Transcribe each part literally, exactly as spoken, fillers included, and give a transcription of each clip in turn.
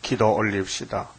기도 올립시다.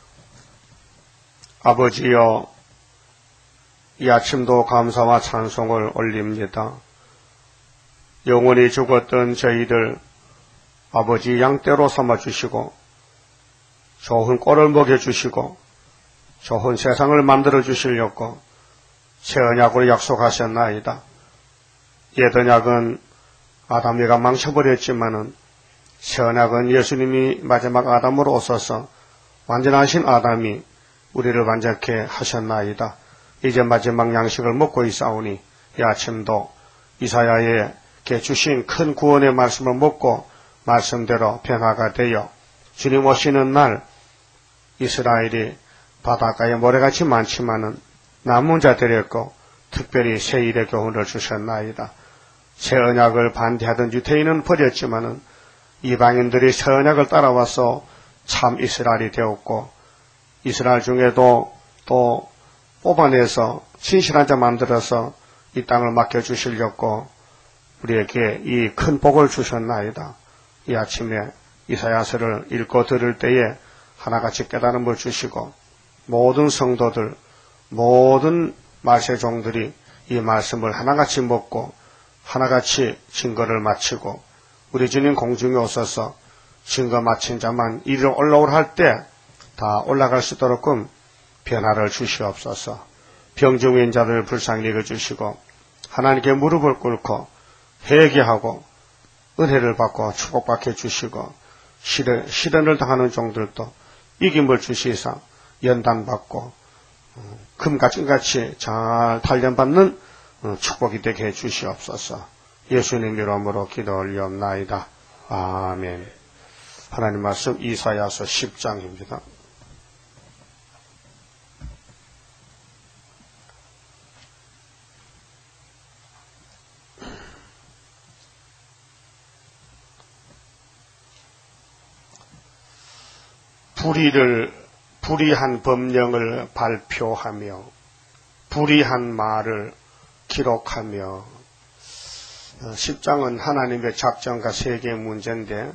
아버지여, 이 아침도 감사와 찬송을 올립니다. 영원히 죽었던 저희들 아버지 양떼로 삼아주시고 좋은 꼴을 먹여주시고 좋은 세상을 만들어주시려고 새 언약으로 약속하셨나이다. 옛 언약은 아담이가 망쳐버렸지만은 새 언약은 예수님이 마지막 아담으로 오셔서 완전하신 아담이 우리를 완전케 하셨나이다. 이제 마지막 양식을 먹고 있사오니 이 아침도 이사야에게 주신 큰 구원의 말씀을 먹고 말씀대로 변화가 되어 주님 오시는 날 이스라엘이 바닷가에 모래같이 많지만은 남은 자들이었고 특별히 새 일의 교훈을 주셨나이다. 새 언약을 반대하던 유대인은 버렸지만은 이방인들이 새 언약을 따라와서 참 이스라엘이 되었고 이스라엘 중에도 또 뽑아내서 신실한 자 만들어서 이 땅을 맡겨주시려고 우리에게 이 큰 복을 주셨나이다. 이 아침에 이사야서를 읽고 들을 때에 하나같이 깨달음을 주시고 모든 성도들, 모든 말세 종들이 이 말씀을 하나같이 먹고 하나같이 증거를 마치고 우리 주님 공중에 오셔서 증거 마친 자만 이리로 올라오라 할 때 다 올라갈 수 있도록끔 변화를 주시옵소서. 병중인 자들 불쌍히 여겨주시고 하나님께 무릎을 꿇고 회개하고 은혜를 받고 축복받게 주시고 시련, 시련을 당하는 종들도 이김을 주시사 연단받고 금과 찐같이 잘 단련받는 축복이 되게 해 주시옵소서. 예수님 이름으로 기도 올리옵나이다. 아멘. 하나님 말씀 이사야서 십 장입니다. 불의를, 불의한 법령을 발표하며 불의한 말을 기록하며 십 장은 하나님의 작전과 세계의 문제인데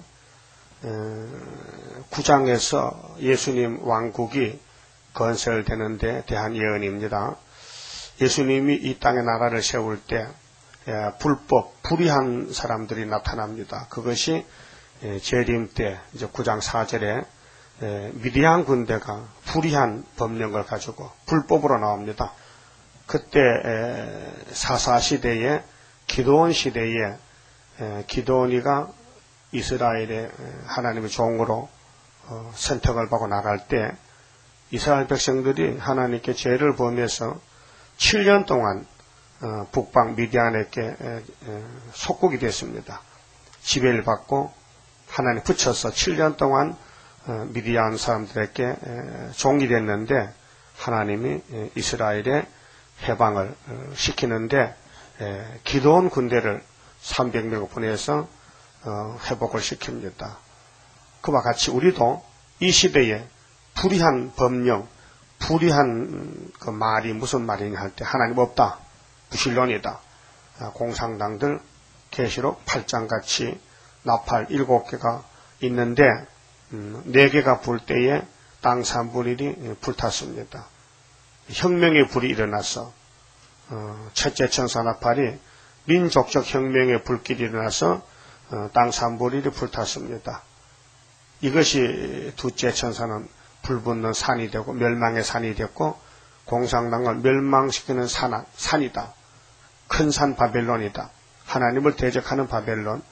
구 장에서 예수님 왕국이 건설되는데 대한 예언입니다. 예수님이 이 땅에 나라를 세울 때 불법, 불의한 사람들이 나타납니다. 그것이 재림 때 이제 구 장 사 절에 미디안 군대가 불의한 법령을 가지고 불법으로 나옵니다. 그때 사사 시대에 기드온 시대에 기드온이가 이스라엘의 하나님의 종으로 선택을 받고 나갈 때 이스라엘 백성들이 하나님께 죄를 범해서 칠 년 동안 북방 미디안에게 속국이 됐습니다. 지배를 받고 하나님 붙여서 칠 년 동안 미디안 사람들에게 종이 됐는데 하나님이 이스라엘의 해방을 시키는데 기드온 군대를 삼백 명을 보내서 회복을 시킵니다. 그와 같이 우리도 이 시대에 불의한 법령, 불의한 그 말이 무슨 말이냐 할 때 하나님 없다, 부실론이다. 공산당들 계시록 팔 장같이 나팔 일곱 개가 있는데 음, 네 개가 불 때에 땅 산불이 불탔습니다. 혁명의 불이 일어나서 어, 첫째 천사나팔이 민족적 혁명의 불길이 일어나서 어, 땅 산불이 불탔습니다. 이것이 둘째 천사는 불붙는 산이 되고 멸망의 산이 됐고 공산당을 멸망시키는 산, 산이다. 큰 산 바벨론이다. 하나님을 대적하는 바벨론.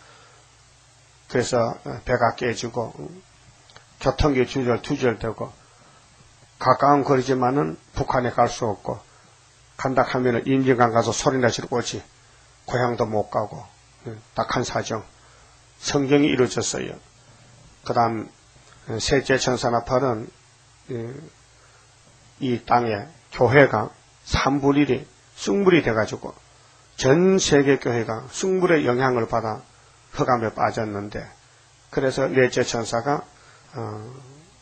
그래서 배가 깨지고 교통기 주절 투절되고 가까운 거리지만은 북한에 갈 수 없고 간다 하면은 임진강 가서 소리나 지르고 오지 고향도 못 가고 딱한 사정. 성경이 이루어졌어요. 그 다음 셋째 천사나팔은 이 땅에 교회가 산불일이 쑥물이 돼가지고 전 세계 교회가 쑥물의 영향을 받아 흑암에 빠졌는데 그래서 넷째 천사가 어,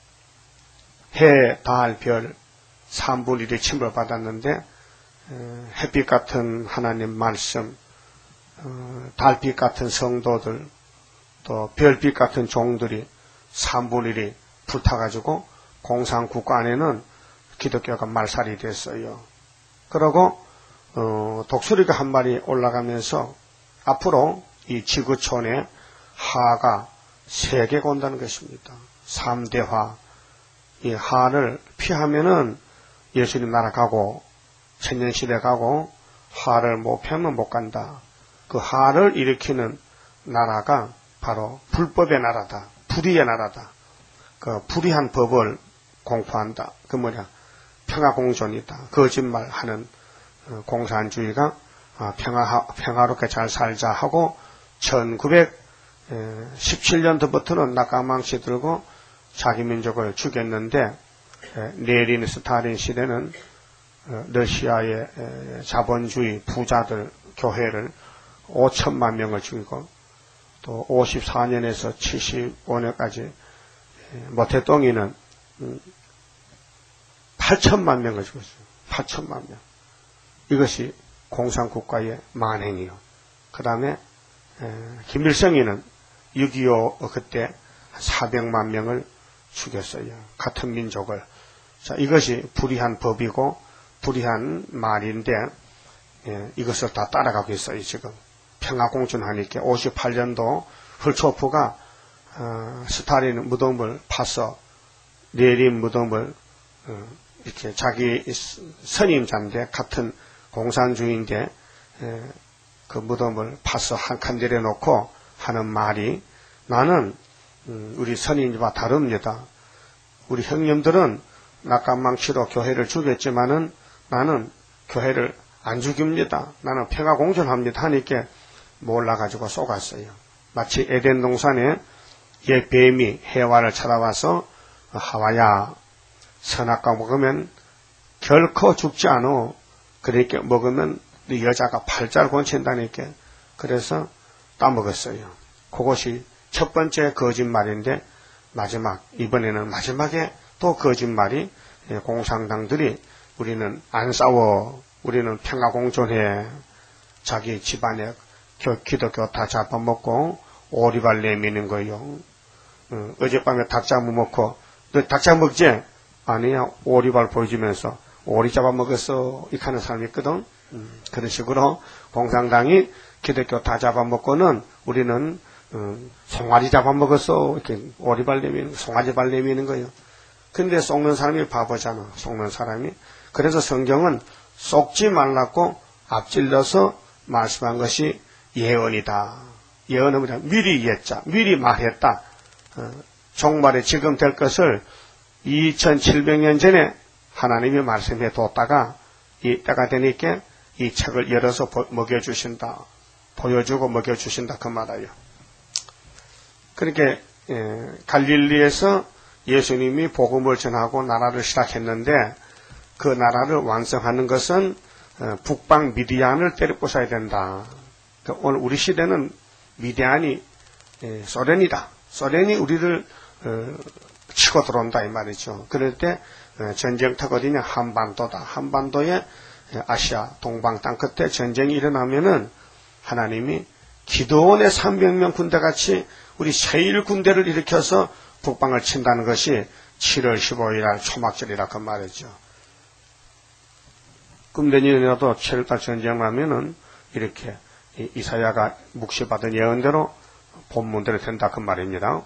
해, 달, 별, 산불일이 침을 받았는데 어, 햇빛 같은 하나님 말씀, 어, 달빛 같은 성도들, 또 별빛 같은 종들이 산불일이 불타가지고 공산국가 안에는 기독교가 말살이 됐어요. 그러고 어, 독수리가 한 마리 올라가면서 앞으로 이 지구촌에 하가 세 개가 온다는 것입니다. 삼대화. 이 하를 피하면은 예수님 나라 가고 천년시대 가고 하를 못 피하면 못 간다. 그 하를 일으키는 나라가 바로 불법의 나라다. 불의의 나라다. 그 불의한 법을 공포한다. 그 뭐냐? 평화공존이다. 거짓말하는 공산주의가 평화, 평화롭게 잘 살자 하고 천구백십칠 년도부터는 낙가망치 들고 자기 민족을 죽였는데 레닌 스탈린 시대는 러시아의 자본주의 부자들 교회를 오천만 명을 죽이고 또 오십사 년에서 칠십오 년까지 모태똥이는 팔천만 명을 죽였어요. 팔천만 명. 이것이 공산국가의 만행이요. 그 다음에 김일성이는 육이오 그때 사백만 명을 죽였어요. 같은 민족을. 자, 이것이 불의한 법이고 불의한 말인데 예, 이것을 다 따라가고 있어요. 지금 평화공존하니까 오십팔 년도 훌초프가 어, 스탈린 무덤을 파서 레닌 무덤을 어, 이렇게 자기 선임자인데 같은 공산주의인데 에, 그 무덤을 파서 한 칸 내려놓고 하는 말이 나는 음, 우리 선임과 다릅니다. 우리 형님들은 낙감망치로 교회를 죽였지만은 나는 교회를 안 죽입니다. 나는 평화공존합니다 하니까 몰라가지고 쏘갔어요. 마치 에덴 동산에 옛 뱀이 해와를 찾아와서 하와야 선악과 먹으면 결코 죽지 않아. 그렇게 먹으면 네 여자가 팔자를 권친다니까. 그래서 따먹었어요. 그것이 첫 번째 거짓말인데 마지막 이번에는 마지막에 또 거짓말이 공산당들이 우리는 안 싸워. 우리는 평화공존해. 자기 집안에 기독교 다 잡아먹고 오리발 내미는 거예요. 어, 어젯밤에 닭 잡아먹고 너 닭 잡아먹지? 아니야. 오리발 보여주면서 오리 잡아먹었어. 이렇게 하는 사람이 있거든. 음, 그런 식으로 공산당이 기독교 다 잡아먹고는 우리는 음, 송아지 잡아먹었어. 이렇게 오리발 내미는 송아지발 내미는 거예요. 근데 속는 사람이 바보잖아. 속는 사람이. 그래서 성경은 속지 말라고 앞질러서 말씀한 것이 예언이다. 예언은 뭐냐? 미리 예자, 미리 말했다. 어, 종말에 지금 될 것을 이천칠백 년 전에 하나님이 말씀해 뒀다가 이 때가 되니까 이 책을 열어서 보, 먹여주신다. 보여주고 먹여주신다. 그 말이에요. 그렇게 예, 갈릴리에서 예수님이 복음을 전하고 나라를 시작했는데 그 나라를 완성하는 것은 어, 북방 미디안을 때려부숴야 된다. 그러니까 오늘 우리 시대는 미디안이 예, 소련이다. 소련이 우리를 어, 치고 들어온다 이 말이죠. 그럴 때 어, 전쟁터가 어디냐? 한반도다. 한반도에 아시아 동방 땅 끝에 전쟁이 일어나면은 하나님이 기도원의 삼백 명 군대같이 우리 세일 군대를 일으켜서 북방을 친다는 것이 칠월 십오일 날 초막절이라 그 말이죠. 그럼 내년이라도 칠월달 전쟁 나면은 이렇게 이사야가 묵시받은 예언대로 본문대로 된다 그 말입니다.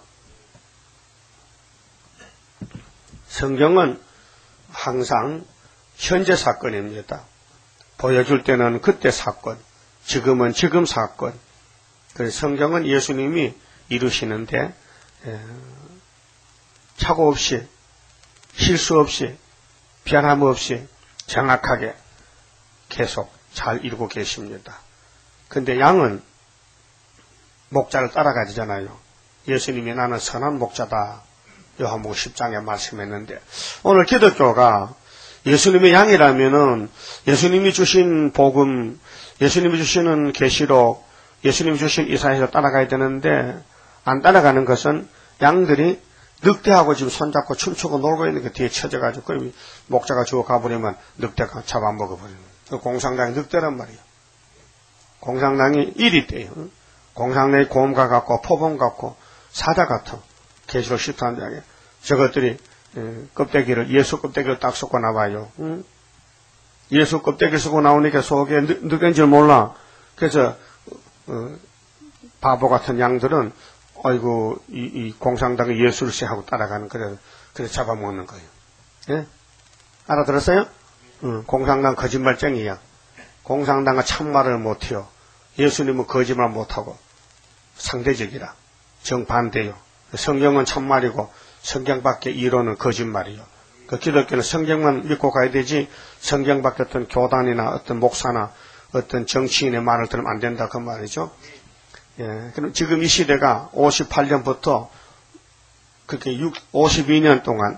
성경은 항상 현재 사건입니다. 보여줄 때는 그때 사건, 지금은 지금 사건. 그래서 성경은 예수님이 이루시는데 에, 착오 없이, 실수 없이, 변함 없이 정확하게 계속 잘 이루고 계십니다. 근데 양은 목자를 따라가지잖아요. 예수님이 나는 선한 목자다. 요한복음 십 장에 말씀했는데 오늘 기독교가 예수님의 양이라면은 예수님이 주신 복음, 예수님이 주시는 계시록, 예수님이 주신 이사야에서 따라가야 되는데 안 따라가는 것은 양들이 늑대하고 지금 손잡고 춤추고 놀고 있는 게 뒤에 쳐져가지고 그럼 목자가 주워 가버리면 늑대가 잡아먹어버리는 거예요. 공산당이 늑대란 말이에요. 공산당이 일이 돼요. 공산당이 곰과 같고 포범 같고 사자 같아. 계시록 십삼 장에 저것들이 껍데기를 예수 껍데기를 딱 섞고 나와요. 응? 예수 껍데기 쓰고 나오니까 속에 누구인 줄 몰라. 그래서 어, 바보 같은 양들은 아이고 이, 이 공산당의 예수를 시하고 따라가는 그래 그래서 잡아먹는 거예요. 예? 알아들었어요? 응, 공산당 거짓말쟁이야. 공산당은 참말을 못해요. 예수님은 거짓말 못하고 상대적이라 정반대요. 성경은 참말이고 성경밖에 이론은 거짓말이요. 그 기독교는 성경만 믿고 가야 되지 성경 밖에 어떤 교단이나 어떤 목사나 어떤 정치인의 말을 들으면 안 된다 그 말이죠. 예, 그럼 지금 이 시대가 오십팔 년부터 그렇게 오십이 년 동안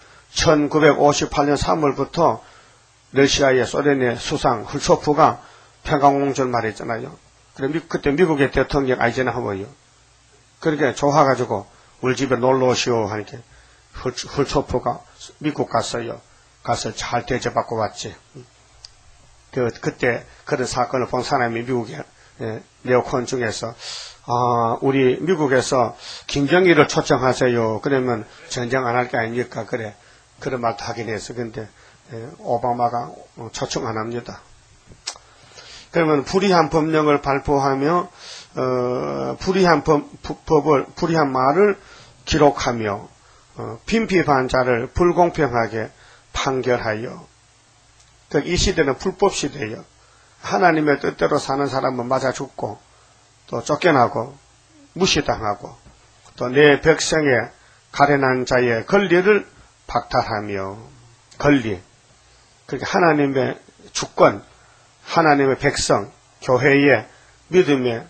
천구백오십팔 년 삼월부터 러시아의 소련의 수상 훌초프가 평강공주를 말했잖아요. 그래 그때 미국의 대통령 아이젠하워요. 그렇게 좋아가지고 우리 집에 놀러 오시오 하니까 훌초프가 미국 갔어요. 가서 잘 대접받고 왔지. 그, 그때 그런 사건을 본 사람이 미국에, 예, 네오콘 중에서, 아, 우리 미국에서 김정일을 초청하세요. 그러면 전쟁 안 할 게 아닙니까? 그래. 그런 말도 하긴 했어. 근데, 예, 오바마가 초청 안 합니다. 그러면 불의한 법령을 발표하며, 어, 불의한 법, 법을, 불의한 말을 기록하며, 어, 빈피반자를 불공평하게 판결하여. 그 이 시대는 불법 시대예요. 하나님의 뜻대로 사는 사람은 맞아 죽고 또 쫓겨나고 무시당하고 또 내 백성의 가련한 자의 권리를 박탈하며 권리. 그러니까 하나님의 주권, 하나님의 백성, 교회의 믿음의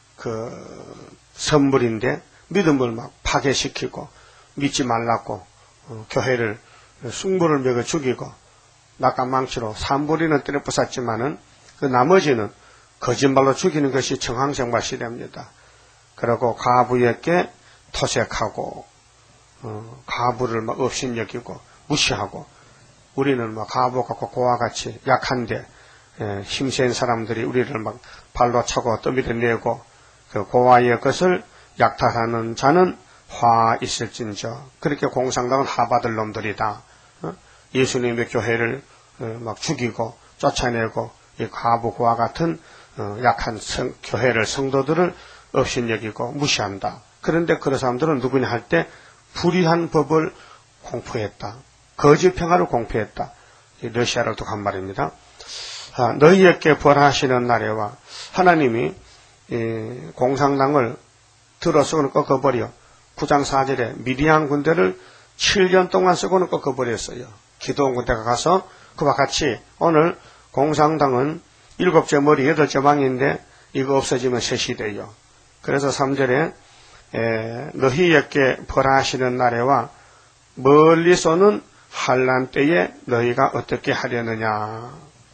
그 선물인데 믿음을 막 파괴시키고 믿지 말라고 어, 교회를 숭물을 먹여 죽이고 낙관망치로 산부리는 때려 부쉈지만은 그 나머지는 거짓말로 죽이는 것이 정황정말 시대입니다. 그리고 가부에게 토색하고 어, 가부를 막 업신여기고 무시하고 우리는 막 가부 같고 고와 같이 약한데 예, 힘센 사람들이 우리를 막 발로 차고 떠밀어내고 그 고와의 것을 약탈하는 자는 화 있을진저. 그렇게 공산당은 하받을 놈들이다. 어? 예수님의 교회를 어, 막 죽이고 쫓아내고 이 가부와 같은 어, 약한 성, 교회를 성도들을 업신여기고 무시한다. 그런데 그런 사람들은 누구냐 할 때 불의한 법을 공포했다. 거짓 평화를 공포했다. 이 러시아를 독한 말입니다. 아, 너희에게 벌하시는 날에와 하나님이 이 공산당을 들어서고는 꺾어버려 구 장 사 절에 미디안 군대를 칠 년 동안 쓰고는 꺾어버렸어요. 기도원 군대가 가서 그와 같이 오늘 공산당은 일곱째 머리 여덟째 망인데 이거 없어지면 셋이 돼요. 그래서 삼 절에 에, 너희에게 벌하시는 날에와 멀리 쏘는 환난 때에 너희가 어떻게 하려느냐.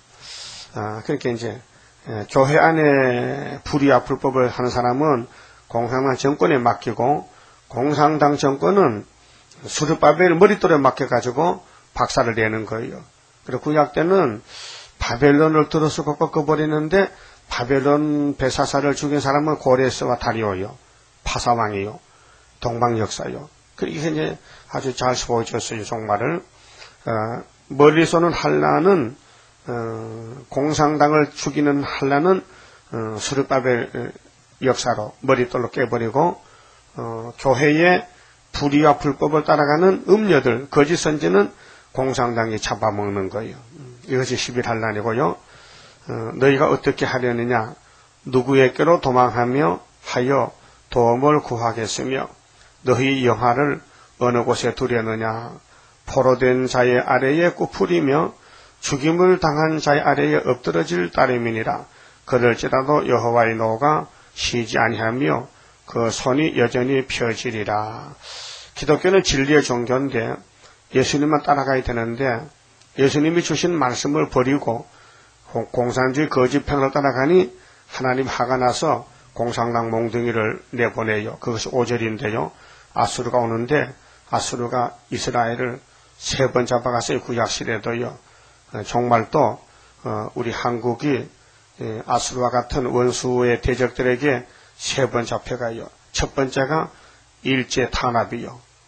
아, 그렇게 이제 에, 교회 안에 불의와 불법을 하는 사람은 공산당 정권에 맡기고 공산당 정권은 수르바벨 머릿돌에 맡겨가지고 박살을 내는 거예요. 그리고 구약 때는 바벨론을 들어서고 꺾어버리는데 바벨론 베사사를 죽인 사람은 고레스와 다리오요. 파사왕이요. 동방역사요. 그렇게 이제 아주 잘 보여줬어요. 종말을. 어, 멀리서는 한란은 어, 공산당을 죽이는 한란은 어, 수르바벨 역사로 머릿돌로 깨버리고 어, 교회의 불의와 불법을 따라가는 음녀들, 거짓 선지는 공산당이 잡아먹는 거예요. 이것이 십일 한란이고요. 어, 너희가 어떻게 하려느냐? 누구에게로 도망하며 하여 도움을 구하겠으며 너희 영화를 어느 곳에 두려느냐? 포로된 자의 아래에 꾸풀이며 죽임을 당한 자의 아래에 엎드러질 따름이니라. 그럴지라도 여호와의 노가 쉬지 아니하며 그 손이 여전히 펴지리라. 기독교는 진리의 종교인데 예수님만 따라가야 되는데 예수님이 주신 말씀을 버리고 공산주의 거짓평을 따라가니 하나님 화가 나서 공산당 몽둥이를 내보내요. 그것이 오 절인데요. 아수르가 오는데 아수르가 이스라엘을 세 번 잡아갔어요. 구약시대도요. 정말 또 우리 한국이 아수르와 같은 원수의 대적들에게 세 번 잡혀가요. 첫 번째가 일제 탄압이요.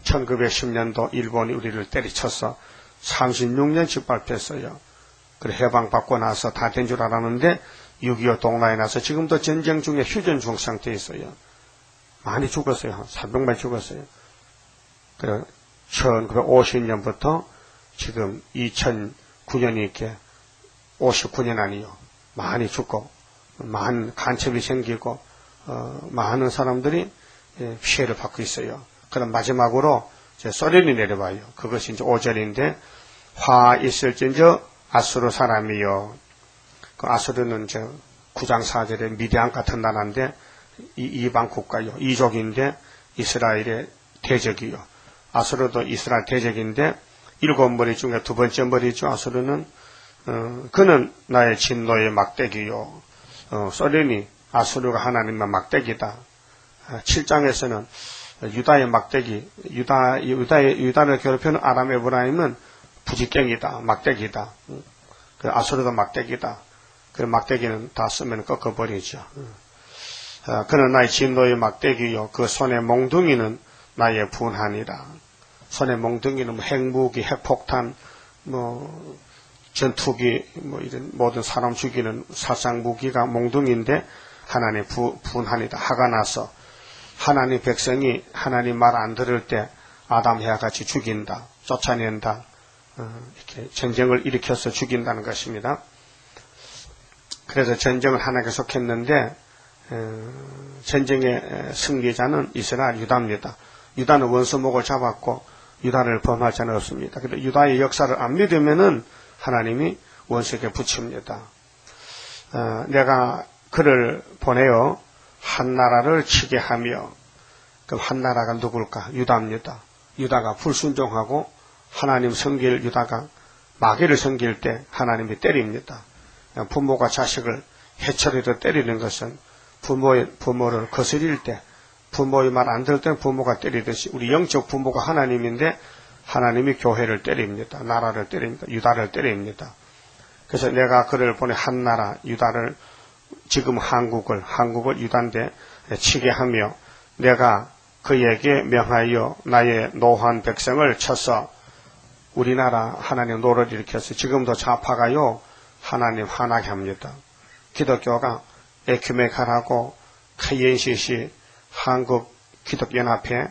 천구백십 년도 일본이 우리를 때리쳐서 삼십육 년 짓밟혔어요. 그래 해방받고 나서 다 된 줄 알았는데 육이오 동란이 나서 지금도 전쟁 중에 휴전 중 상태에 있어요. 많이 죽었어요. 한 사백 명 죽었어요. 그래 천구백오십 년부터 지금 이천구 년이 이렇게 오십구 년 아니요. 많이 죽고 많은 간첩이 생기고 어, 많은 사람들이 예, 피해를 받고 있어요. 그럼 마지막으로 이제 소련이 내려와요. 그것이 이제 오 절인데 화 있을진저 아수르 사람이요. 그 아수르는 저 구 장 사 절에 미디안 같은 나라인데 이, 이방 국가요. 이족인데 이스라엘의 대적이요. 아수르도 이스라엘 대적인데 일곱 머리 중에 두 번째 머리죠. 아수르는 어, 그는 나의 진노의 막대기요. 어, 소련이 아수르가 하나님의 막대기다. 칠 장에서는 유다의 막대기, 유다, 유다의, 유다를 괴롭히는 아람 에브라임은 부지깽이다, 막대기다. 그 아수르도 막대기다. 그 막대기는 다 쓰면 꺾어버리죠. 어, 그는 나의 진노의 막대기요. 그 손의 몽둥이는 나의 분한이다. 손의 몽둥이는 뭐 핵무기, 핵폭탄, 뭐, 전투기, 뭐 이런 모든 사람 죽이는殺傷 무기가 몽둥이인데 하나님 부, 분한이다. 화가 나서 하나님 백성이 하나님 말 안 들을 때 아담 해와 같이 죽인다. 쫓아낸다. 어, 이렇게 전쟁을 일으켜서 죽인다는 것입니다. 그래서 전쟁을 하나 계속했는데 어, 전쟁의 승리자는 이스라엘 유다입니다. 유다는 원수목을 잡았고 유다를 범할 자는 없습니다. 근데 유다의 역사를 안 믿으면은 하나님이 원수에게 붙입니다. 어, 내가 그를 보내어 한 나라를 치게 하며, 그럼 한 나라가 누굴까? 유다입니다. 유다가 불순종하고 하나님 섬길 유다가 마귀를 섬길 때 하나님이 때립니다. 부모가 자식을 해처리로 때리는 것은 부모의, 부모를 거스릴 때, 부모의 말 안 들을 때 부모가 때리듯이 우리 영적 부모가 하나님인데 하나님이 교회를 때립니다. 나라를 때립니다. 유다를 때립니다. 그래서 내가 그를 보내 한 나라 유다를 지금 한국을 한국을 유다인데 치게 하며 내가 그에게 명하여 나의 노한 백성을 쳐서 우리나라 하나님 노를 일으켜서 지금도 좌파가요 하나님 화나게 합니다. 기독교가 에큐메칼하고 케이엔씨씨 한국 기독연합회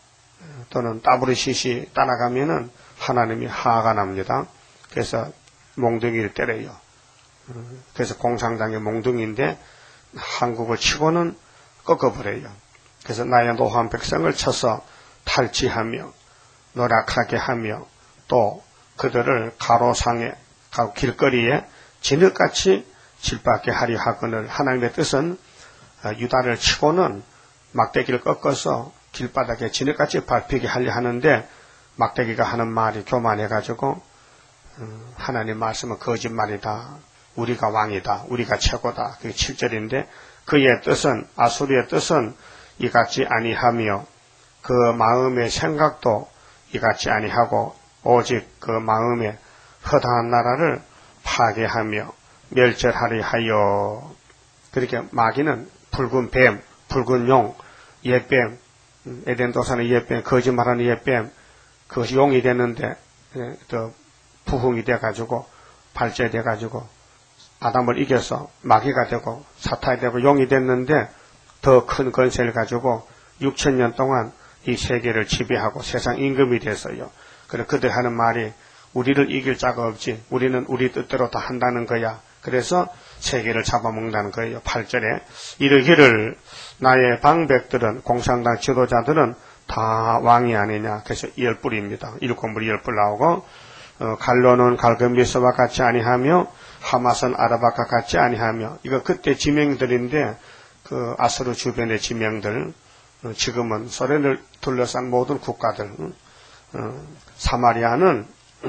또는 더블유씨씨 따라가면은 하나님이 화가 납니다. 그래서 몽둥이를 때려요. 그래서 공산당의 몽둥이인데 한국을 치고는 꺾어버려요. 그래서 나의 노한 백성을 쳐서 탈취하며 노력하게 하며 또 그들을 가로상에 길거리에 진흙같이 질밖에 하려 하거늘 하나님의 뜻은 유다를 치고는 막대기를 꺾어서 길바닥에 진흙같이 밟히게 하려 하는데 막대기가 하는 말이 교만해가지고 하나님 말씀은 거짓말이다. 우리가 왕이다. 우리가 최고다. 그게 칠 절인데 그의 뜻은 아수르의 뜻은 이같이 아니하며 그 마음의 생각도 이같이 아니하고 오직 그 마음에 허다한 나라를 파괴하며 멸절하려 하여. 그렇게 마귀는 붉은 뱀, 붉은 용, 옛뱀, 에덴 도산의 옛뱀, 거짓말하는 옛뱀, 그것이 용이 됐는데 또 부흥이 돼가지고 발제돼가지고 아담을 이겨서 마귀가 되고 사탄이 되고 용이 됐는데 더 큰 권세를 가지고 육천 년 동안 이 세계를 지배하고 세상 임금이 됐어요. 그래 그들 하는 말이 우리를 이길 자가 없지. 우리는 우리 뜻대로 다 한다는 거야. 그래서 세계를 잡아먹는다는 거예요. 팔 절에 이르기를 나의 방백들은 공산당 지도자들은 다 왕이 아니냐. 그래서 열불입니다. 일곱 물이 열불 나오고 어, 갈로는 갈금리스와 같이 아니하며 하맛은 아라박과 같이 아니하며. 이거 그때 지명들인데 그 아수르 주변의 지명들, 어, 지금은 소련을 둘러싼 모든 국가들, 어, 사마리아는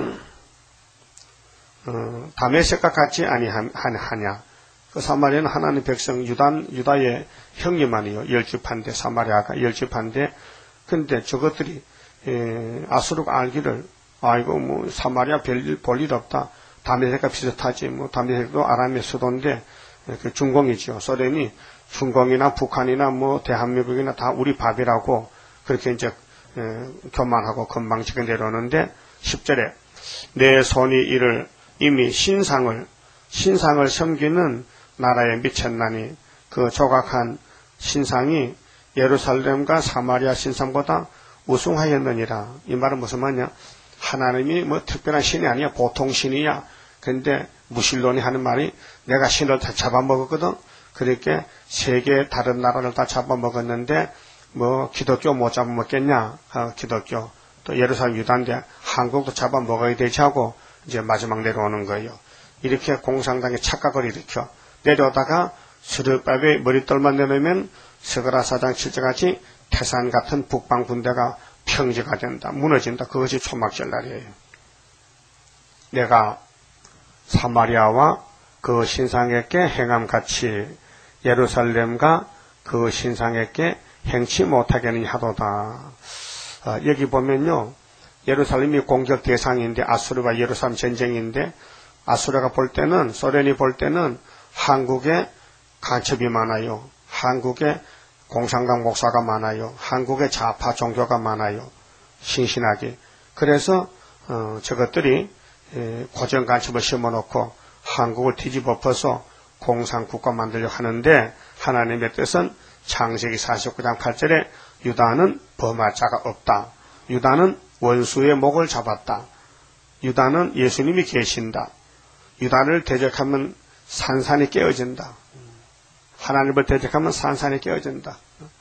어, 다메섹과 같이 아니하냐. 그 사마리아는 하나님 백성 유다, 유다의 형님만이요. 열집한데 사마리아가 열집한데 근데 저것들이 에, 아수르가 알기를 아이고 뭐 사마리아 별일 볼 일 없다. 다메섹과 비슷하지. 뭐 다메섹도 아람의 수도인데 그 중공이죠. 소련이 중공이나 북한이나 뭐 대한민국이나 다 우리 밥이라고 그렇게 이제 에, 교만하고 건방지게 내려오는데 십 절에 내 손이 이를 이미 신상을 신상을 섬기는 나라에 미쳤나니 그 조각한 신상이 예루살렘과 사마리아 신상보다 우승하였느니라. 이 말은 무슨 말이냐? 하나님이 뭐 특별한 신이 아니야. 보통 신이야. 근데 무신론이 하는 말이 내가 신을 다 잡아먹었거든. 그렇게 세계 다른 나라를 다 잡아먹었는데 뭐 기독교 못 잡아먹겠냐? 어, 기독교 또 예루살렘 유다인데 한국도 잡아먹어야 되지 하고 이제 마지막 내려오는 거예요. 이렇게 공산당의 착각을 일으켜 내려오다가 스르바벨 머릿돌만 내놓으면 스가랴 사 장 칠 절같이 태산 같은 북방 군대가 평지가 된다. 무너진다. 그것이 초막절날이에요. 내가 사마리아와 그 신상에게 행함같이 예루살렘과 그 신상에게 행치 못하게는 하도다. 어, 여기 보면요. 예루살렘이 공격 대상인데 아수르와 예루살렘 전쟁인데 아수르가 볼 때는 소련이 볼 때는 한국에 간첩이 많아요. 한국에 공산당 목사가 많아요. 한국에 좌파 종교가 많아요. 신신하게. 그래서 어, 저것들이 에, 고정 간첩을 심어놓고 한국을 뒤집어 엎어서 공산국가 만들려고 하는데 하나님의 뜻은 창세기 사십구 장 팔 절에 유다는 범할 자가 없다. 유다는 원수의 목을 잡았다. 유다는 예수님이 계신다. 유다를 대적하면 산산이 깨어진다. 하나님을 대적하면 산산이 깨어진다.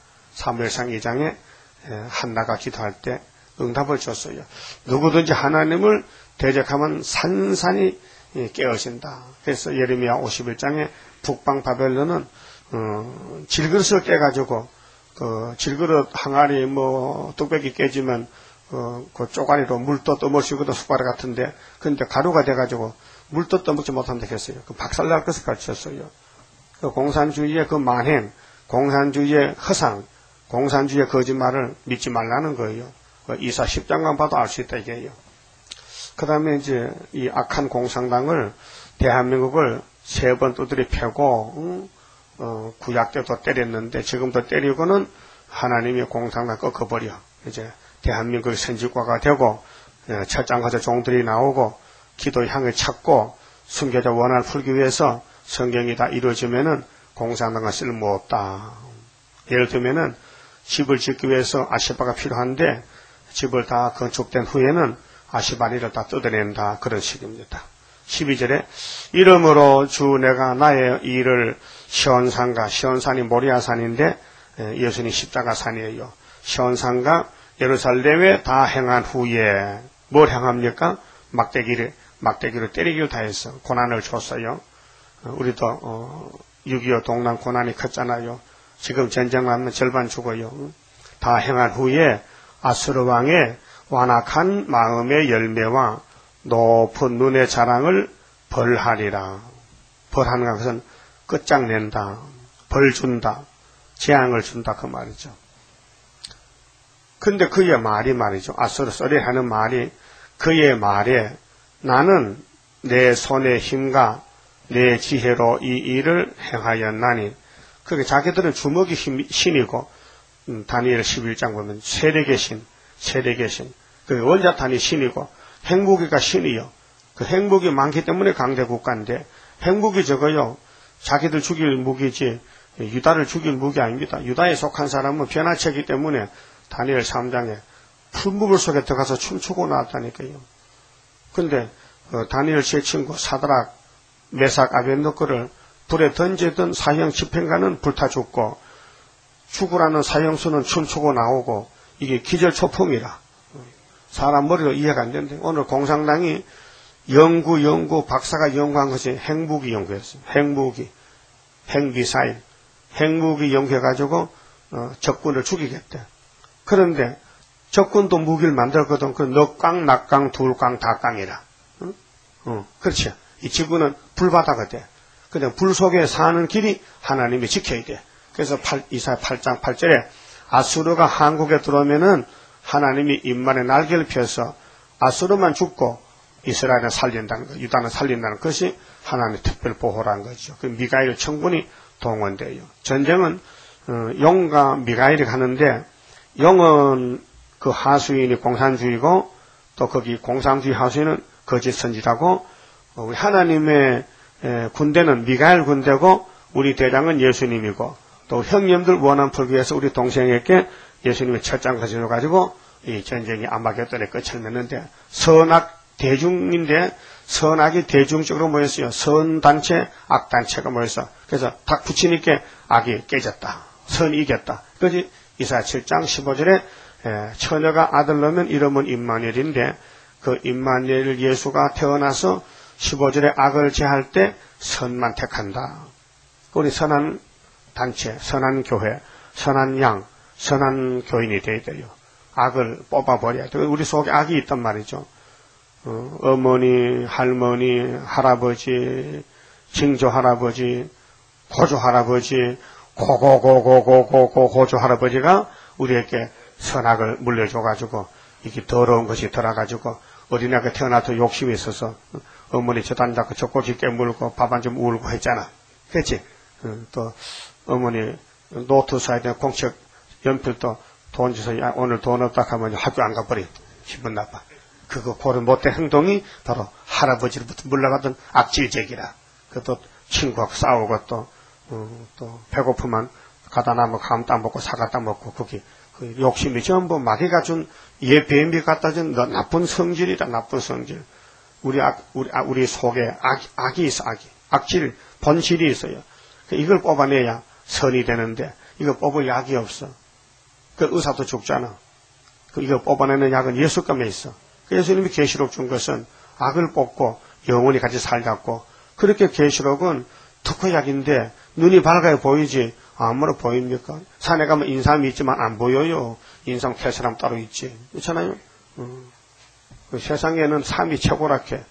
사무엘상 이 장에 한나가 기도할 때 응답을 줬어요. 누구든지 하나님을 대적하면 산산이 깨어진다. 그래서 예레미야 오십일 장에 북방 바벨론은 어, 질그릇을 깨가지고 그 질그릇 항아리 뭐 뚝배기 깨지면 어, 그 쪼가리로 물도 떠먹시거든 숟가락 같은데 근데 가루가 돼가지고 물도 떠먹지 못한다 했어요. 그 박살날 것을 가르쳤어요. 그 공산주의의 그 만행, 공산주의의 허상, 공산주의의 거짓말을 믿지 말라는 거예요. 그 이사 십 장만 봐도 알 수 있다 이게요. 그 다음에 이제 이 악한 공산당을 대한민국을 세 번 두드려 패고 음, 어, 구약 때도 때렸는데 지금도 때리고는 하나님이 공산당 꺾어버려. 이제 대한민국의 선지과가 되고 철장 가서 종들이 나오고 기도 향을 찾고 순교자 원한을 풀기 위해서 성경이 다 이루어지면은 공산당은 쓸모없다. 예를 들면은 집을 짓기 위해서 아시바가 필요한데 집을 다 건축된 후에는 아시바리를 다 뜯어낸다. 그런 식입니다. 십이 절에 이름으로 주 내가 나의 일을 시온산과 시온산이 모리아산인데 예수님 십자가산이에요. 시온산과 예루살렘에 다 행한 후에 뭘 행합니까? 막대기를 막대기로 때리기를 다했어. 고난을 줬어요. 우리도 어, 육이오 동남 고난이 컸잖아요. 지금 전쟁 나면 절반 죽어요. 다 행한 후에 아수르 왕의 완악한 마음의 열매와 높은 눈의 자랑을 벌하리라. 벌하는 것은 끝장낸다. 벌 준다. 재앙을 준다. 그 말이죠. 근데 그의 말이 말이죠. 아수르 소리 하는 말이 그의 말에 나는 내 손의 힘과 내 지혜로 이 일을 행하였나니. 그게 자기들은 주먹이 힘, 신이고 음, 다니엘 십일 장 보면 세력의 신, 세력의 신. 그 원자탄이 신이고 핵무기가 신이요. 그 핵무기 많기 때문에 강대 국가인데 핵무기 저거요. 자기들 죽일 무기지 유다를 죽일 무기 아닙니다. 유다에 속한 사람은 변화체이기 때문에 다니엘 삼 장에 풀무불 속에 들어가서 춤추고 나왔다니까요. 근데 어, 다니엘 제 친구 사드락, 메삭, 아벤노고를 불에 던지던 사형 집행관은 불타 죽고 죽으라는 사형수는 춤추고 나오고 이게 기절초풍이라. 사람 머리로 이해가 안 되는데 오늘 공산당이 연구 연구 박사가 연구한 것이 핵무기 연구였어요. 핵무기, 핵미사일, 핵무기 연구해가지고 어, 적군을 죽이겠대. 그런데 적군도 무기를 만들거든. 그 넉강, 낙강, 둘강, 다강이라. 응? 어, 그렇죠. 이 지구는 불바다가 돼. 그냥 불 속에 사는 길이 하나님이 지켜야 돼. 그래서 이사야 팔 장 팔 절에 아수르가 한국에 들어오면은 하나님이 입만에 날개를 펴서 아수르만 죽고 이스라엘은 살린다는 거, 유다는 살린다는 것이 하나님의 특별 보호라는 거죠. 그 미가엘 청군이 동원돼요. 전쟁은 어, 용과 미가엘이 하는데 용은 그 하수인이 공산주의고 또 거기 공산주의 하수인은 거짓 선지자고 우리 하나님의 군대는 미가엘 군대고 우리 대장은 예수님이고 또 형님들 원한 풀기 위해서 우리 동생에게 예수님의 첫장 가져가지고 이 전쟁이 아마겟돈의 끝을 맺는데 선악 대중인데 선악이 대중적으로 모였어요. 선단체, 악단체가 모였어. 그래서 딱 붙이니까 악이 깨졌다. 선이 이겼다. 그래서 이사야 칠 장 십오 절에 처녀가 아들 낳으면 이름은 임마누엘인데 그 임마누엘 예수가 태어나서 십오 절에 악을 제할 때 선만 택한다. 우리 선한 단체, 선한 교회, 선한 양, 선한 교인이 되어야 돼요. 악을 뽑아버려야 돼요. 우리 속에 악이 있단 말이죠. 어, 어머니, 할머니, 할아버지, 징조 할아버지, 고조 할아버지, 고고고고고고고 고조 할아버지가 우리에게 선악을 물려줘가지고 이게 더러운 것이 들어가지고 어린애가 태어나서 욕심이 있어서 어머니 저단 잡고 젖꼭지 깨물고 밥 한 점 울고 했잖아. 그렇지? 어, 또 어머니 노트 사야 되는 공책 연필도 돈 줘서 야, 오늘 돈 없다 하면 학교 안 가버려. 기분 나빠. 그거 고른 못된 행동이 바로 할아버지로부터 물러가던 악질적이라. 그것도 친구하고 싸우고 또, 어, 또 배고프면 가다 나면 감 따먹고 사과 따먹고 그게 그 욕심이 전부 마귀가 준 예배미 갖다 준 나쁜 성질이다. 나쁜 성질. 우리 악, 우리, 아, 우리 속에 악, 악이 있어. 악이. 악질 본질이 있어요. 이걸 뽑아내야 선이 되는데 이거 뽑을 약이 없어. 그 의사도 죽잖아. 그 이거 뽑아내는 약은 예수감에 있어. 예수님이 계시록 준 것은 악을 뽑고 영원히 같이 살자고. 그렇게 계시록은 특허약인데 눈이 밝아야 보이지 아무나 보입니까? 산에 가면 인삼이 있지만 안 보여요. 인삼 캘 사람 따로 있지. 그렇잖아요. 음. 그 세상에는 삼이 최고라케.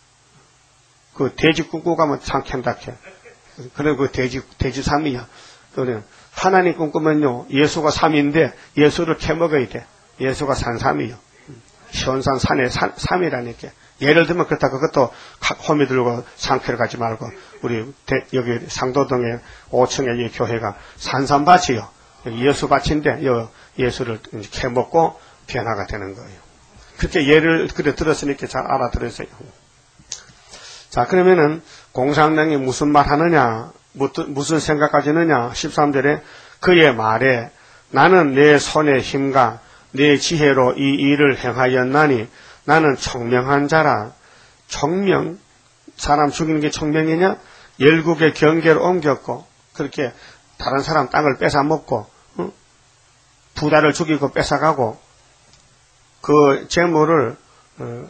그 돼지 꿈꾸고 가면 삼 캔다케. 그래 그 돼지 돼지 삼이야. 그래 하나님 꿈꾸면요 예수가 삼인데 예수를 캐 먹어야 돼. 예수가 산삼이요. 시원산 산에 산, 삼이라니까. 예를 들면 그렇다 그것도 호미 들고 산캐를 가지 말고 우리 대, 여기 상도동에 오 층에 이 교회가 산삼밭이요. 예수밭인데 예수를 캐 먹고 변화가 되는 거예요. 그렇게 예를 그래 들었으니까 잘 알아들으세요. 자 그러면은 공산당이 무슨 말 하느냐 무슨 생각 가지느냐 십삼 절에 그의 말에 나는 내 손의 힘과 내 지혜로 이 일을 행하였나니 나는 청명한 자라. 청명 사람 죽이는 게 청명이냐? 열국의 경계를 옮겼고 그렇게 다른 사람 땅을 뺏어먹고 응? 부다를 죽이고 뺏어가고 그 재물을 어,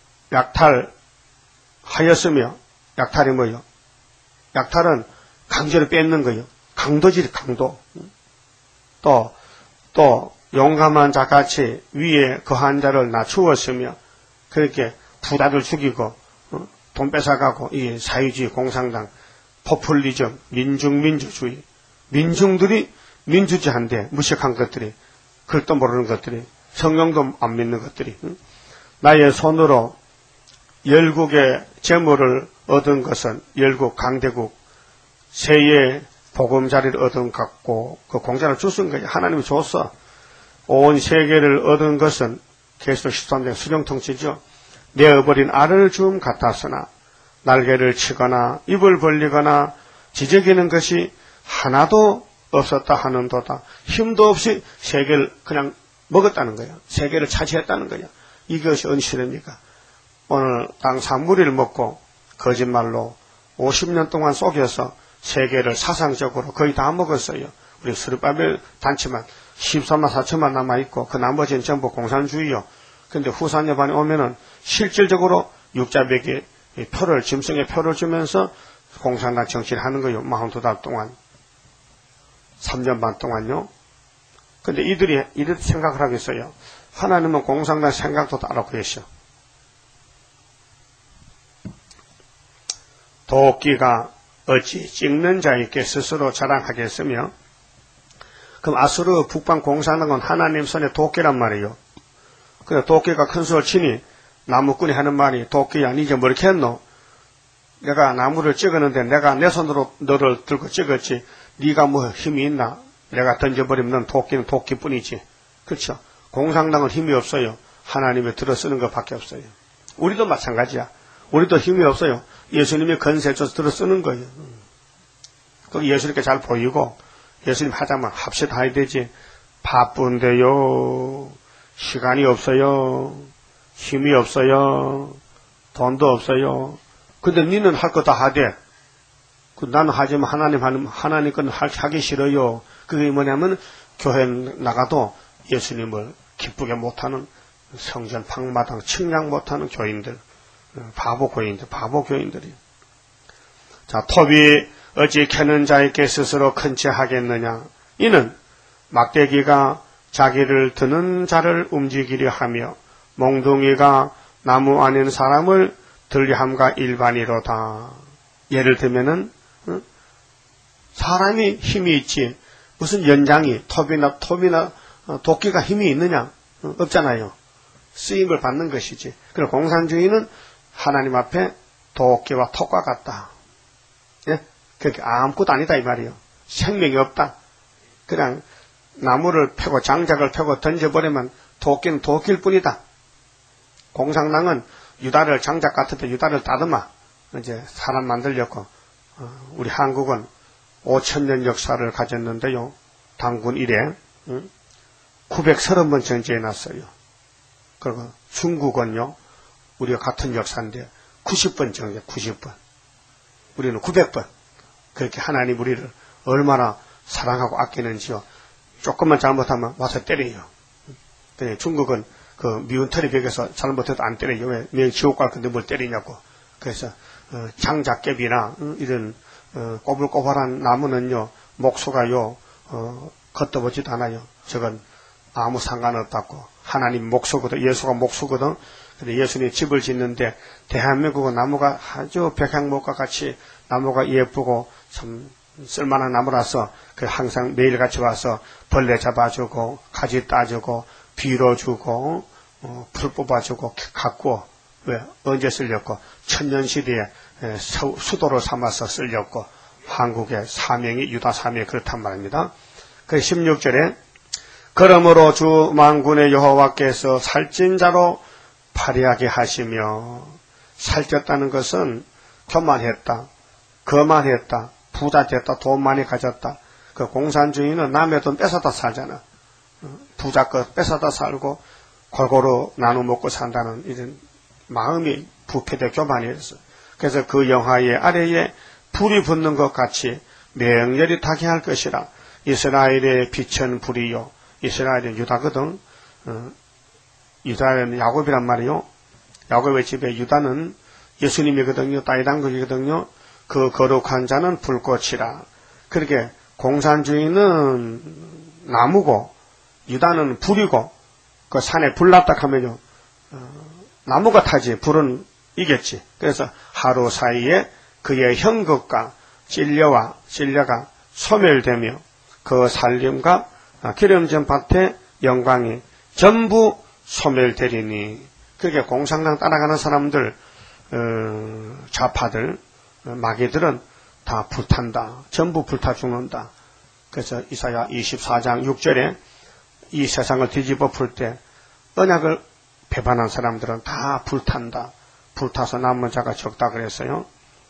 약탈하였으며 약탈이 뭐요? 약탈은 강제로 뺏는 거예요. 강도지 강도. 또 또 용감한 자같이 위에 거한 자를 낮추었으며 그렇게 부다를 죽이고 어? 돈 뺏어가고 이 사회주의 공산당 포퓰리즘 민중민주주의 민중들이 민주주의한데 무식한 것들이 글도 모르는 것들이 성경도 안 믿는 것들이 응? 나의 손으로 열국의 재물을 얻은 것은 열국 강대국 세의 보금자리를 얻은 갖고 그 공자를 줬은 거예요. 하나님이 줬어. 온 세계를 얻은 것은 계시록 십삼 장 수령통치죠. 내어버린 알을 좀 같았으나 날개를 치거나 입을 벌리거나 지저귀는 것이 하나도 없었다 하는도다. 힘도 없이 세계를 그냥 먹었다는 거예요. 세계를 차지했다는 거예요. 이것이 언실입니까? 오늘 땅 산무리를 먹고 거짓말로 오십 년 동안 속여서 세계를 사상적으로 거의 다 먹었어요. 우리 스룹바벨 단체만 십삼만 사천만 남아있고 그 나머지는 전부 공산주의요. 근데 후산 여반에 오면은 실질적으로 육자백에 표를 짐승의 표를 주면서 공산당 정치를 하는 거예요. 사십이 달 동안 삼 년 반 동안요. 근데 이들이 이렇게 생각을 하겠어요. 하나님은 공산당 생각도 다 알고 계셔. 도끼가 어찌 찍는 자에게 스스로 자랑하겠으며 그럼 아수르 북방 공산당은 하나님 손에 도끼란 말이에요. 그래 도끼가 큰 소리를 치니 나무꾼이 하는 말이 도끼야 니가 뭐 이렇게 했노? 내가 나무를 찍었는데 내가 내 손으로 너를 들고 찍었지 네가 뭐 힘이 있나? 내가 던져버리면 넌 도끼는 도끼뿐이지. 그렇죠? 공산당은 힘이 없어요. 하나님의 들어 쓰는 것밖에 없어요. 우리도 마찬가지야. 우리도 힘이 없어요. 예수님의 건세 줘서 들어 쓰는 거예요. 그 예수님께 잘 보이고 예수님 하자면 합시다 해야 되지. 바쁜데요. 시간이 없어요. 힘이 없어요. 돈도 없어요. 근데 니는 할 거 다 하되 그 나는 하지만 하나님 하는 하나님 건 하기 싫어요. 그게 뭐냐면 교회 나가도 예수님을 기쁘게 못하는 성전 방마당 측량 못하는 교인들, 바보 교인들, 바보 교인들이. 자, 톱이 어찌 캐는 자에게 스스로 큰 채 하겠느냐? 이는 막대기가 자기를 드는 자를 움직이려 하며 몽둥이가 나무 안에 있는 사람을 들리함과 일반이로다. 예를 들면은 어? 사람이 힘이 있지 무슨 연장이 톱이나 톱이나 어, 도끼가 힘이 있느냐? 어, 없잖아요. 쓰임을 받는 것이지. 그럼 공산주의는 하나님 앞에 도끼와 톱과 같다. 예? 그게 아무것도 아니다 이 말이에요. 생명이 없다. 그냥 나무를 패고 장작을 패고 던져버리면 도끼는 도끼일 뿐이다. 공산당은 유다를 장작 같은데 유다를 따듬어 이제 사람 만들려고. 어, 우리 한국은 오천 년 역사를 가졌는데요. 당군 이래 응? 구백삼십 번 전제해 놨어요. 그리고 중국은요. 우리가 같은 역사인데 구십 번 정제, 구십 번. 우리는 구백 번. 그렇게 하나님 우리를 얼마나 사랑하고 아끼는지요. 조금만 잘못하면 와서 때려요. 근데 중국은 그 미운 텔레비에서 잘못해도 안 때려요. 왜? 명 지옥 갈 건데 뭘 때리냐고. 그래서 어, 장작개비나 어, 이런 어, 꼬불꼬불한 나무는요. 목소가요. 어, 걷어보지도 않아요. 저건 아무 상관없다고. 하나님 목소거든. 예수가 목소거든. 근데 예수님 집을 짓는데 대한민국은 나무가 아주 백향목과 같이 나무가 예쁘고 참 쓸만한 나무라서 그 항상 매일같이 와서 벌레 잡아주고 가지 따주고 빌어주고 어, 풀 뽑아주고 가꾸어. 왜? 언제 쓸렸고 천년시대에 수, 수도로 삼아서 쓸렸고 한국의 사명이 유다 사명이 그렇단 말입니다. 그 십육 절에 그러므로 주 만군의 여호와께서 살찐 자로 파리하게 하시며 살쪘다는 것은 교만했다. 거만했다. 부자 됐다. 돈 많이 가졌다. 그 공산주의는 남의 돈 뺏어다 살잖아. 부자 것 뺏어다 살고 골고루 나눠 먹고 산다는 이런 마음이 부패되 교만이었어. 그래서 그 영화의 아래에 불이 붙는 것 같이 맹렬히 타게 할 것이라. 이스라엘의 빛은 불이요. 이스라엘은 유다거든. 어, 유다는 야곱이란 말이요. 야곱의 집에 유다는 예수님이거든요. 따이당국이거든요. 그 거룩한 자는 불꽃이라. 그렇게 공산주의는 나무고 유다는 불이고 그 산에 불 났다 하면요. 어, 나무가 타지 불은 이겠지. 그래서 하루 사이에 그의 형극과 찔려와 찔려가 소멸되며 그 살림과 기름진 밭의 영광이 전부 소멸되리니. 그렇게 공산당 따라가는 사람들 어, 좌파들 마귀들은 다 불탄다. 전부 불타 죽는다. 그래서 이사야 이십사 장 육 절에 이 세상을 뒤집어 풀 때 언약을 배반한 사람들은 다 불탄다. 불타서 남은 자가 적다 그랬어요.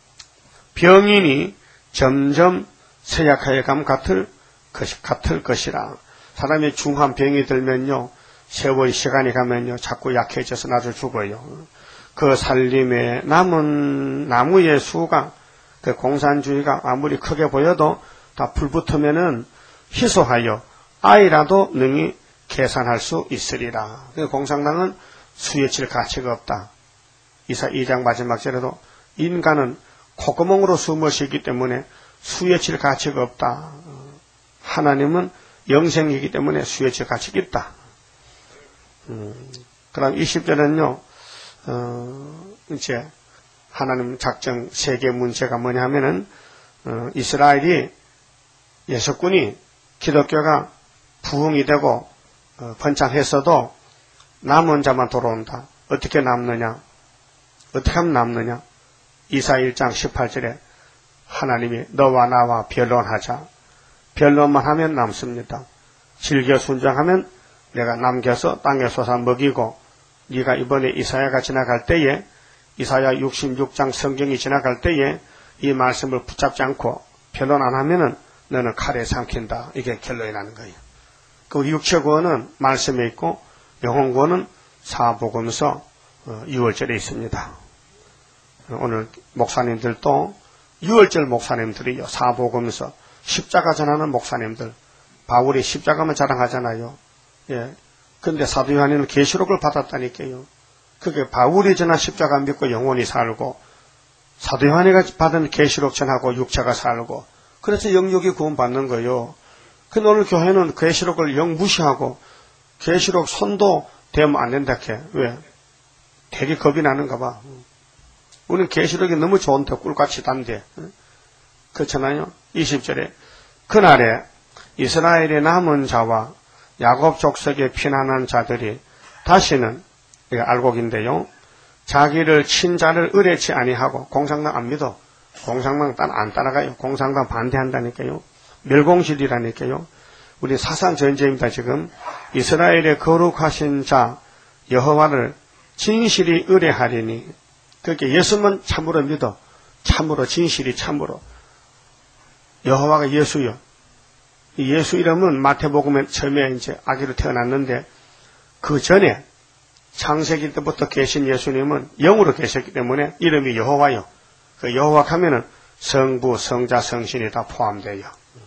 병인이 점점 쇠약하게 감 같을, 것이, 같을 것이라. 사람이 중한 병이 들면요. 세월 시간이 가면요. 자꾸 약해져서 나중에 죽어요. 그 살림에 남은 나무의 수가 그 공산주의가 아무리 크게 보여도 다 불붙으면은 희소하여 아이라도 능히 계산할 수 있으리라. 공산당은 수여칠 가치가 없다. 이사 이 장 마지막 절에도 인간은 콧구멍으로 숨을 쉬기 때문에 수여칠 가치가 없다. 하나님은 영생이기 때문에 수여칠 가치가 있다. 음, 그럼 이십 절은요, 어, 이제 하나님 작정 세계 문제가 뭐냐면은, 어, 이스라엘이 예수군이 기독교가 부흥이 되고, 어, 번창했어도 남은 자만 돌아온다. 어떻게 남느냐? 어떻게 하면 남느냐? 이사 일 장 십팔 절에 하나님이 너와 나와 변론하자. 변론만 하면 남습니다. 즐겨 순종하면 내가 남겨서 땅에 솟아 먹이고 네가 이번에 이사야가 지나갈 때에 이사야 육십육 장 성경이 지나갈 때에 이 말씀을 붙잡지 않고 변론 안 하면은 너는 칼에 삼킨다. 이게 결론이 나는 거예요. 그 육체구원은 말씀에 있고 영혼구원은 사복음서 유월절에 있습니다. 오늘 목사님들도 유월절 목사님들이요. 사복음서 십자가 전하는 목사님들. 바울이 십자가만 자랑하잖아요. 예. 근데 사도 요한이는 계시록을 받았다니까요. 그게 바울이 전한 십자가 믿고 영혼이 살고 사도 요한이가 받은 계시록 전하고 육체가 살고 그래서 영육이 구원받는 거예요. 근데 오늘 교회는 계시록을 영 무시하고 계시록 손도 대면 안 된다 해. 왜? 되게 겁이 나는가 봐. 우리는 계시록이 너무 좋은데 꿀같이 단데. 그렇잖아요. 이십 절에 그날에 이스라엘의 남은 자와 야곱 족속에 피난한 자들이 다시는 이게 알곡인데요. 자기를 친자를 의뢰치 아니하고 공산당 안 믿어. 공산당 안 따라가요. 공산당 반대한다니까요. 멸공실이라니까요. 우리 사상 전쟁입니다. 지금 이스라엘의 거룩하신 자 여호와를 진실이 의뢰하리니 그렇게 예수만 참으로 믿어. 참으로 진실이 참으로. 여호와가 예수요. 이 예수 이름은 마태복음에 처음에 이제 아기로 태어났는데 그 전에 창세기 때부터 계신 예수님은 영으로 계셨기 때문에 이름이 여호와요. 그 여호와 하면은 성부, 성자, 성신이 다 포함돼요.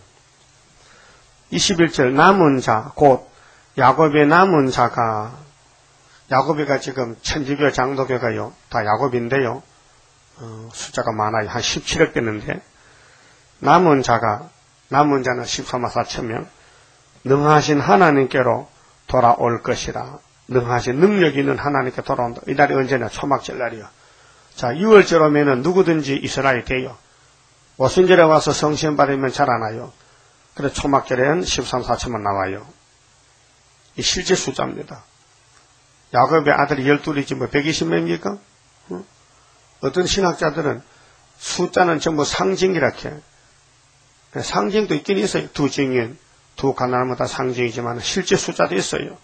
이십일 절 남은 자, 곧 야곱의 남은 자가 야곱이가 지금 천지교 장도교가요. 다 야곱인데요. 어, 숫자가 많아요. 한 십칠억 되는데 남은 자가 남은 자는 십삼만 사천 명 능하신 하나님께로 돌아올 것이라. 능하신 능력 있는 하나님께 돌아온다. 이 날이 언제나 초막절 날이요. 자, 유월절 오면은 누구든지 이스라엘이 돼요. 오순절에 와서 성신 받으면 잘 안 와요. 그래서 초막절에는 십삼, 사천만 나와요. 이 실제 숫자입니다. 야곱의 아들이 열둘이지 뭐 백이십 명입니까? 어? 어떤 신학자들은 숫자는 전부 상징이라 해. 상징도 있긴 있어요. 두 증인, 두 가나안은 다 상징이지만 실제 숫자도 있어요.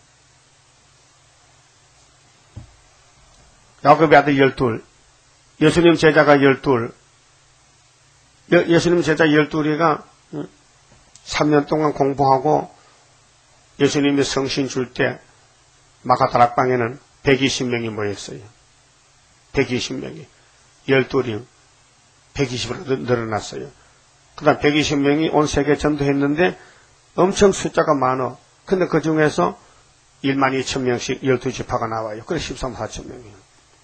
야곱의 아들 열둘, 예수님 제자가 열둘, 예, 예수님 제자 열둘이가 삼 년 동안 공부하고 예수님이 성신 줄 때 마가다락방에는 백이십 명이 모였어요. 백이십 명이. 열둘이 백이십으로 늘어났어요. 그 다음 백이십 명이 온 세계 전도했는데 엄청 숫자가 많아. 근데 그 중에서 일만 이천 명씩 열두 지파가 나와요. 그래서 십삼, 사천 명이에요.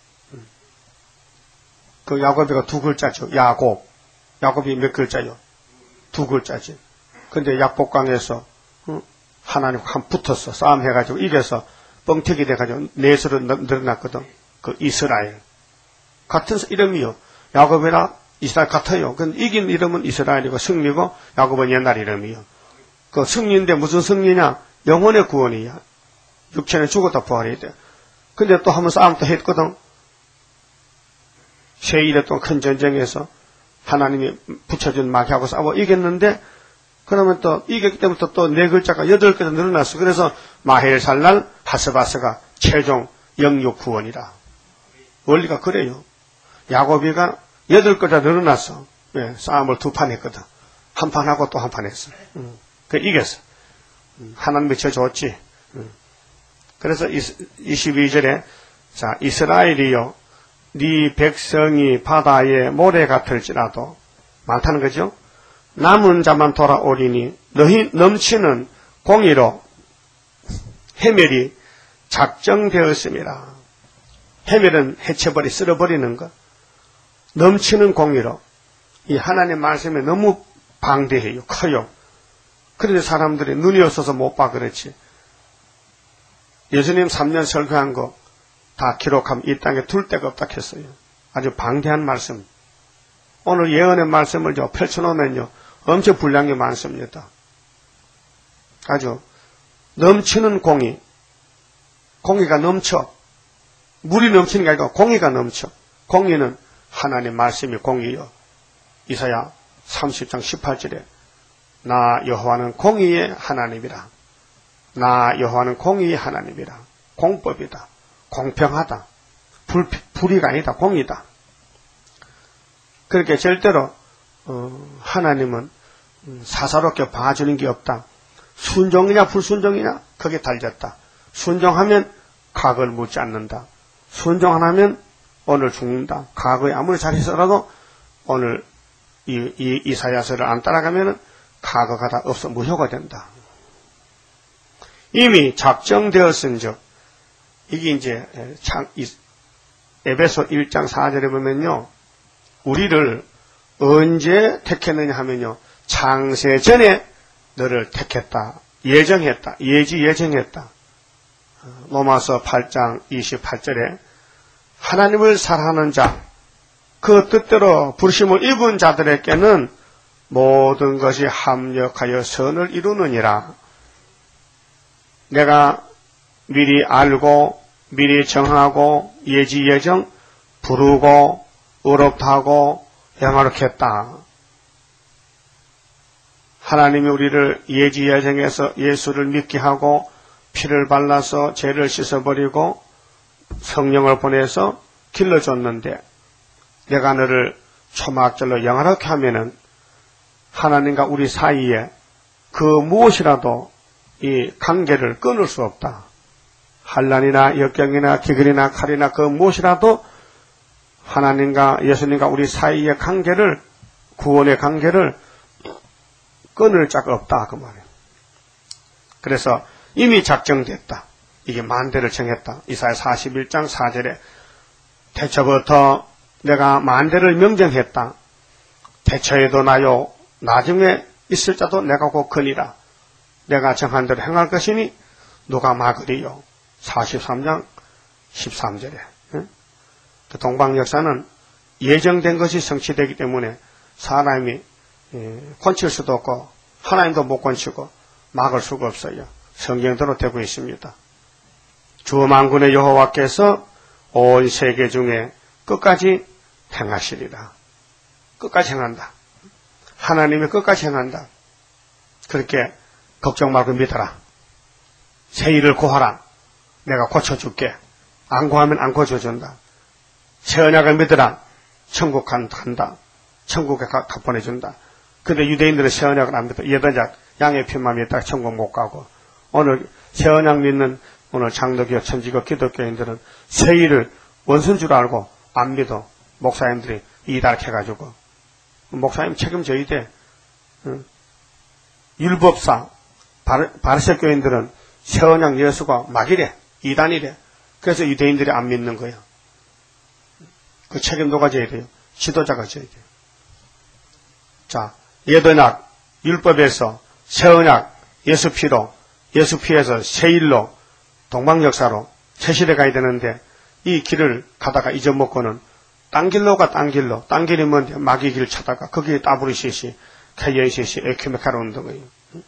그 야곱이가 두 글자죠. 야곱. 야곱이 몇 글자요? 두 글자지. 근데 약복강에서 어? 하나님 한 붙었어. 싸움해가지고 이겨서 뻥튀기 돼가지고 넷으로 늘어났거든. 그 이스라엘. 같은 이름이요. 야곱이나 이스라엘 같아요. 근데 이긴 이름은 이스라엘이고 승리고 야곱은 옛날 이름이요. 그 승리인데 무슨 승리냐? 영혼의 구원이야. 육체는 죽었다 부활해야 돼. 근데 또 한번 싸움 또 했거든. 세일에 또 큰 전쟁에서 하나님이 붙여준 마귀하고 싸워 이겼는데 그러면 또 이겼기 때문에 또 네 글자가 여덟 글자 늘어났어. 그래서 마헬살날 하스바스가 최종 영육 구원이라. 원리가 그래요. 야곱이가 여덟 글자 늘어났어. 예, 싸움을 두 판 했거든. 한 판 하고 또 한 판 했어. 음, 그 이겼어. 음, 하나님이 쳐줬지. 음. 그래서 이십이 절에 자 이스라엘이요. 네 백성이 바다의 모래 같을지라도 많다는 거죠. 남은 자만 돌아오리니 너희 넘치는 공의로 해멸이 작정되었습니다. 해멸은 해쳐버리 쓸어버리는 것. 넘치는 공의로 이 하나님 말씀에 너무 방대해요. 커요. 그런데 사람들이 눈이 없어서 못 봐 그렇지. 예수님 삼 년 설교한 거 다 기록하면 이 땅에 둘 데가 없다 했어요. 아주 방대한 말씀. 오늘 예언의 말씀을 펼쳐놓으면요. 엄청 분량이 많습니다. 아주 넘치는 공의. 공의가 넘쳐. 물이 넘치는 게 아니고 공의가 넘쳐. 공의는 하나님 말씀이 공의요. 이사야 삼십 장 십팔 절에 나 여호와는 공의의 하나님이라. 나 여호와는 공의의 하나님이라. 공법이다. 공평하다. 불, 불의가 아니다. 공이다. 그렇게 절대로 어, 하나님은 사사롭게 봐주는 게 없다. 순종이냐 불순종이냐 거기에 달렸다. 순종하면 과거를 묻지 않는다. 순종 안 하면 오늘 죽는다. 과거에 아무리 잘했어라도 오늘 이, 이 이사야서를 안 따라가면 과거가 다 없어 무효가 된다. 이미 작정되었은즉 이게 이제 에베소 일 장 사 절에 보면요, 우리를 언제 택했느냐 하면요, 창세 전에 너를 택했다, 예정했다, 예지 예정했다. 로마서 팔 장 이십팔 절에 하나님을 사랑하는 자, 그 뜻대로 부르심을 입은 자들에게는 모든 것이 합력하여 선을 이루느니라. 내가 미리 알고 미리 정하고 예지 예정 부르고 의롭다고 영화롭게 했다. 하나님이 우리를 예지 예정해서 예수를 믿게 하고 피를 발라서 죄를 씻어버리고 성령을 보내서 길러줬는데, 내가 너를 초막절로 영화롭게 하면은 하나님과 우리 사이에 그 무엇이라도 이 관계를 끊을 수 없다. 환난이나 역경이나 기근이나 칼이나 그 무엇이라도 하나님과 예수님과 우리 사이의 관계를, 구원의 관계를 끊을 자가 없다 그 말이에요. 그래서 이미 작정됐다. 이게 만대를 정했다. 이사야 사십일 장 사 절에 태초부터 내가 만대를 명정했다. 태초에도 나요 나중에 있을 자도 내가 곧 거니라. 내가 정한 대로 행할 것이니 누가 막으리요. 사십삼 장 십삼 절에 동방 역사는 예정된 것이 성취되기 때문에 사람이 권칠 수도 없고 하나님도 못 권치고 막을 수가 없어요. 성경대로 되고 있습니다. 주 만군의 여호와께서 온 세계 중에 끝까지 행하시리라. 끝까지 행한다. 하나님이 끝까지 행한다. 그렇게 걱정 말고 믿어라. 새 일을 구하라. 내가 고쳐줄게. 안 구하면 안 고쳐준다. 새 언약을 믿어라. 천국 간다. 천국에 가, 가 보내준다. 근데 유대인들은 새 언약을 안 믿어. 예언약 양의 피만 믿다가 천국 못 가고, 오늘 새 언약 믿는 오늘 장로교, 천지교, 기독교인들은 새 일을 원수인 줄 알고 안 믿어. 목사님들이 이달해가지고 목사님 책임져야 돼. 응? 율법사 바리새 교인들은 새 언약 예수가 막이래, 이단이래. 그래서 유대인들이 안 믿는 거예요. 그 책임 누가 져야 돼요? 지도자가 져야 돼요. 자, 옛언약 율법에서 새 언약 예수 피로, 예수 피에서 새 일로, 동방 역사로 새 시대 가야 되는데, 이 길을 가다가 잊어먹고는 딴 길로 가, 딴 길로. 딴 길이 뭔데? 마귀 길 찾다가 거기에 따브리시시, 케이엔시시, 에큐메카로 오는 거예요.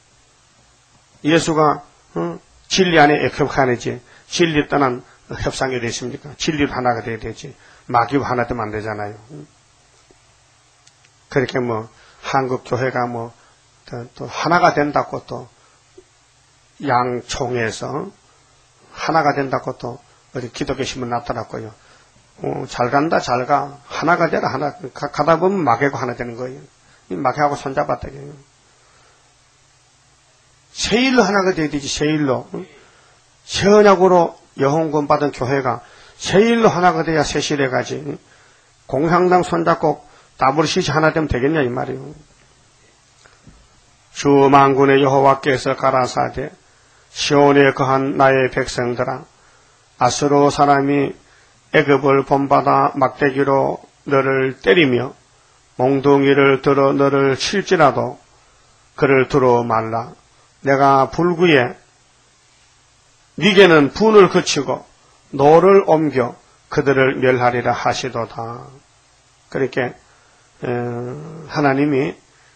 예수가 어? 진리 안에 에큐메카네지. 진리 떠난 협상이 되십니까? 진리로 하나가 돼야 되지. 마귀와 하나 되면 안 되잖아요. 그렇게 뭐 한국 교회가 뭐 또 하나가 된다고 또 양총에서 하나가 된다고 또 어디 기독교 신문 나타났고요. 어, 잘 간다, 잘 가. 하나가 되라, 하나. 가, 가다 보면 마귀하고 하나 되는 거예요. 이 마귀하고 손잡았다. 새 일로 하나가 돼야 되지, 새 일로. 새 언약으로 여홍권 받은 교회가 새 일로 하나가 돼야 새 시대 가지. 공향당 손잡고 다브리시시 하나 되면 되겠냐, 이 말이에요. 주 만군의 여호와께서 가라사대 시온에 거한 나의 백성들아, 아수르 사람이 애굽을 본받아 막대기로 너를 때리며 몽둥이를 들어 너를 칠지라도 그를 두루 말라. 내가 불구에 네게는 분을 그치고 노를 옮겨 그들을 멸하리라 하시도다. 그렇게 하나님이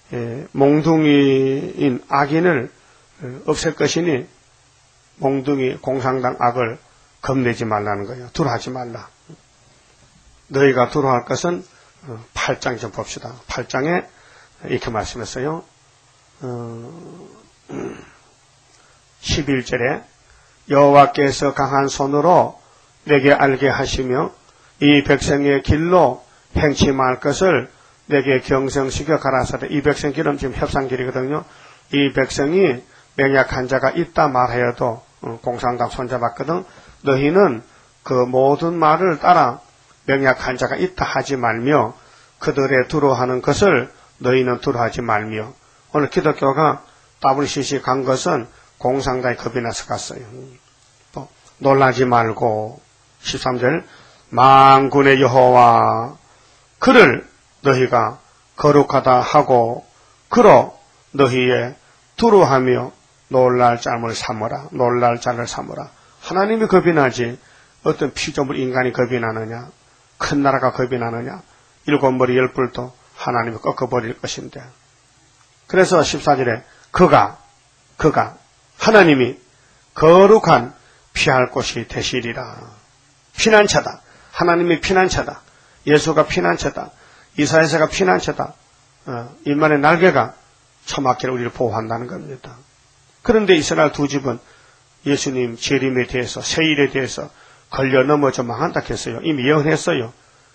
몽둥이인 악인을 없앨 것이니 몽둥이 공상당 악을 겁내지 말라는 거예요. 두려워하지 말라. 너희가 두려워할 것은 팔 장 좀 봅시다. 팔 장에 이렇게 말씀했어요. 어, 십일 절에 여호와께서 강한 손으로 내게 알게 하시며 이 백성의 길로 행치 말 것을 내게 경성시켜 가라사대. 이 백성 길은 지금 협상길이거든요. 이 백성이 맹약한 자가 있다 말하여도 공산당 손잡았거든. 너희는 그 모든 말을 따라 맹약한 자가 있다 하지 말며 그들의 두려워하는 것을 너희는 두려워하지 말며. 오늘 기독교가 더블유씨씨 간 것은 공산당이 겁이 나서 갔어요. 또 놀라지 말고 십삼 절 만군의 여호와 그를 너희가 거룩하다 하고 그로 너희의 두려워하며 놀랄 자를 삼으라. 놀랄 자를 삼으라. 하나님이 겁이 나지 어떤 피조물 인간이 겁이 나느냐, 큰 나라가 겁이 나느냐, 일곱 머리 열 뿔도 하나님이 꺾어버릴 것인데. 그래서 십사 절에 그가 그가 하나님이 거룩한 피할 곳이 되시리라. 피난처다. 하나님이 피난처다. 예수가 피난처다. 이사야서가 피난처다. 어, 인간의 날개가 처막히를 우리를 보호한다는 겁니다. 그런데 이스라엘 두 집은 예수님 재림에 대해서, 세일에 대해서 걸려 넘어져 망한다 했어요. 이미 예언했어요.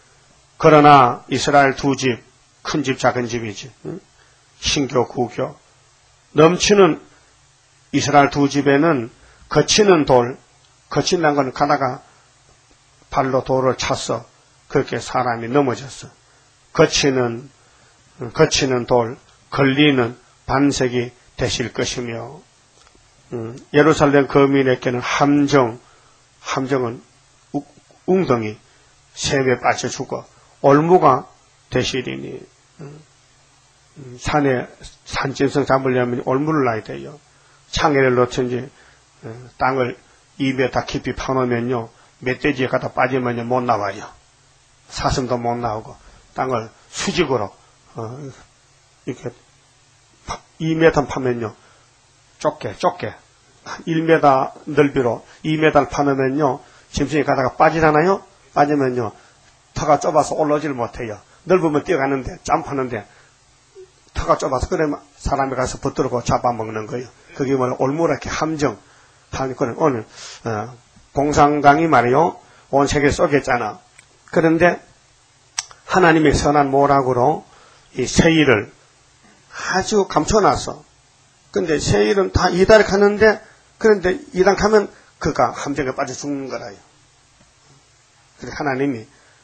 그러나 이스라엘 두 집, 큰 집, 작은 집이지. 응? 신교, 구교. 넘치는 이스라엘 두 집에는 거치는 돌, 거친다는 건 가다가 발로 돌을 찼어. 그렇게 사람이 넘어졌어. 거치는, 거치는 돌, 걸리는 반석이 되실 것이며, 음, 예루살렘 거민에게는 함정, 함정은 우, 웅덩이, 샘에 빠져 죽어 올무가 되시리니, 음, 음, 산에 산짐승 잡으려면 올무를 놔야 돼요. 창에를 놓든지 음, 땅을 입에 다 깊이 파놓으면요, 멧돼지에 가다 빠지면요 못 나와요. 사슴도 못 나오고 땅을 수직으로 어, 이렇게 이 미터 파면요 좁게 좁게 일 미터 넓이로 이 미터를 파놓으면요 짐승이 가다가 빠지잖아요. 빠지면요 터가 좁아서 올라오질 못해요. 넓으면 뛰어가는데 점프하는데 터가 좁아서 그러면 사람이 가서 붙들고 잡아먹는 거예요. 그게 뭐 올무랗게 함정 하니까 오늘 어, 공산당이 말이요 온 세계 쏘겠잖아. 그런데 하나님의 선한 모락으로 이 세일을 아주 감춰놨어. 근데 세일은 다 이달에 가는데, 그런데 이달 가면 그가 함정에 빠져 죽는 거라요. 그래서 하나님이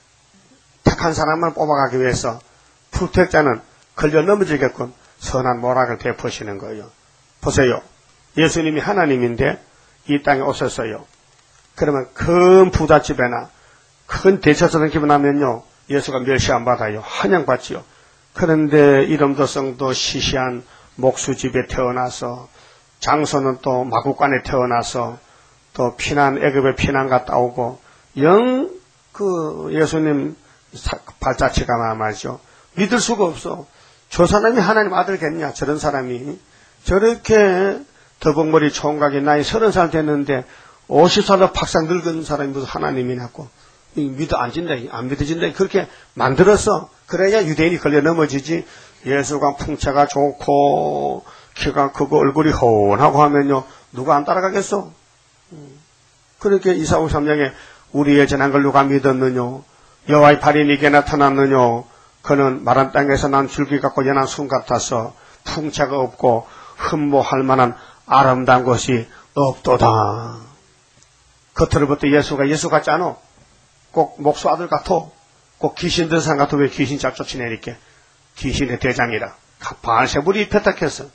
택한 사람만 뽑아가기 위해서 불택자는 걸려 넘어지게끔 선한 모락을 베푸시는 거예요. 보세요. 예수님이 하나님인데 이 땅에 오셨어요. 그러면 큰 부잣집에나 큰 대처스러운 집에 나면요 예수가 멸시 안 받아요. 환영받지요. 그런데 이름도 성도 시시한 목수집에 태어나서 장소는 또 마국간에 태어나서 또 피난 애굽에 피난 갔다 오고 영 그 예수님 발자취가 말이죠. 믿을 수가 없어. 저 사람이 하나님 아들겠냐. 저런 사람이 저렇게 더벅머리 총각이 나이 서른 살 됐는데 오십 살로 박상 늙은 사람이 무슨 하나님이냐고. 믿어 안 진다, 안 믿어진다. 그렇게 만들었어. 그래야 유대인이 걸려 넘어지지. 예수가 풍채가 좋고, 키가 크고, 얼굴이 훤하고 하면요, 누가 안 따라가겠어? 그렇게 이사오삼 장에 우리의 전한 걸 누가 믿었느냐? 여호와의 발이 네게 나타났느냐? 그는 마른 땅에서 난 줄기 같고 연한 순 같아서 풍채가 없고 흠모할 만한 아름다운 것이 없도다. 겉으로부터 예수가 예수 같지 않아? 꼭 목수 아들 같아. 꼭 귀신 든 사람 같아. 왜 귀신 짝 쫓아내니까? 귀신의 대장이라. 바알세불이 입혔다했어.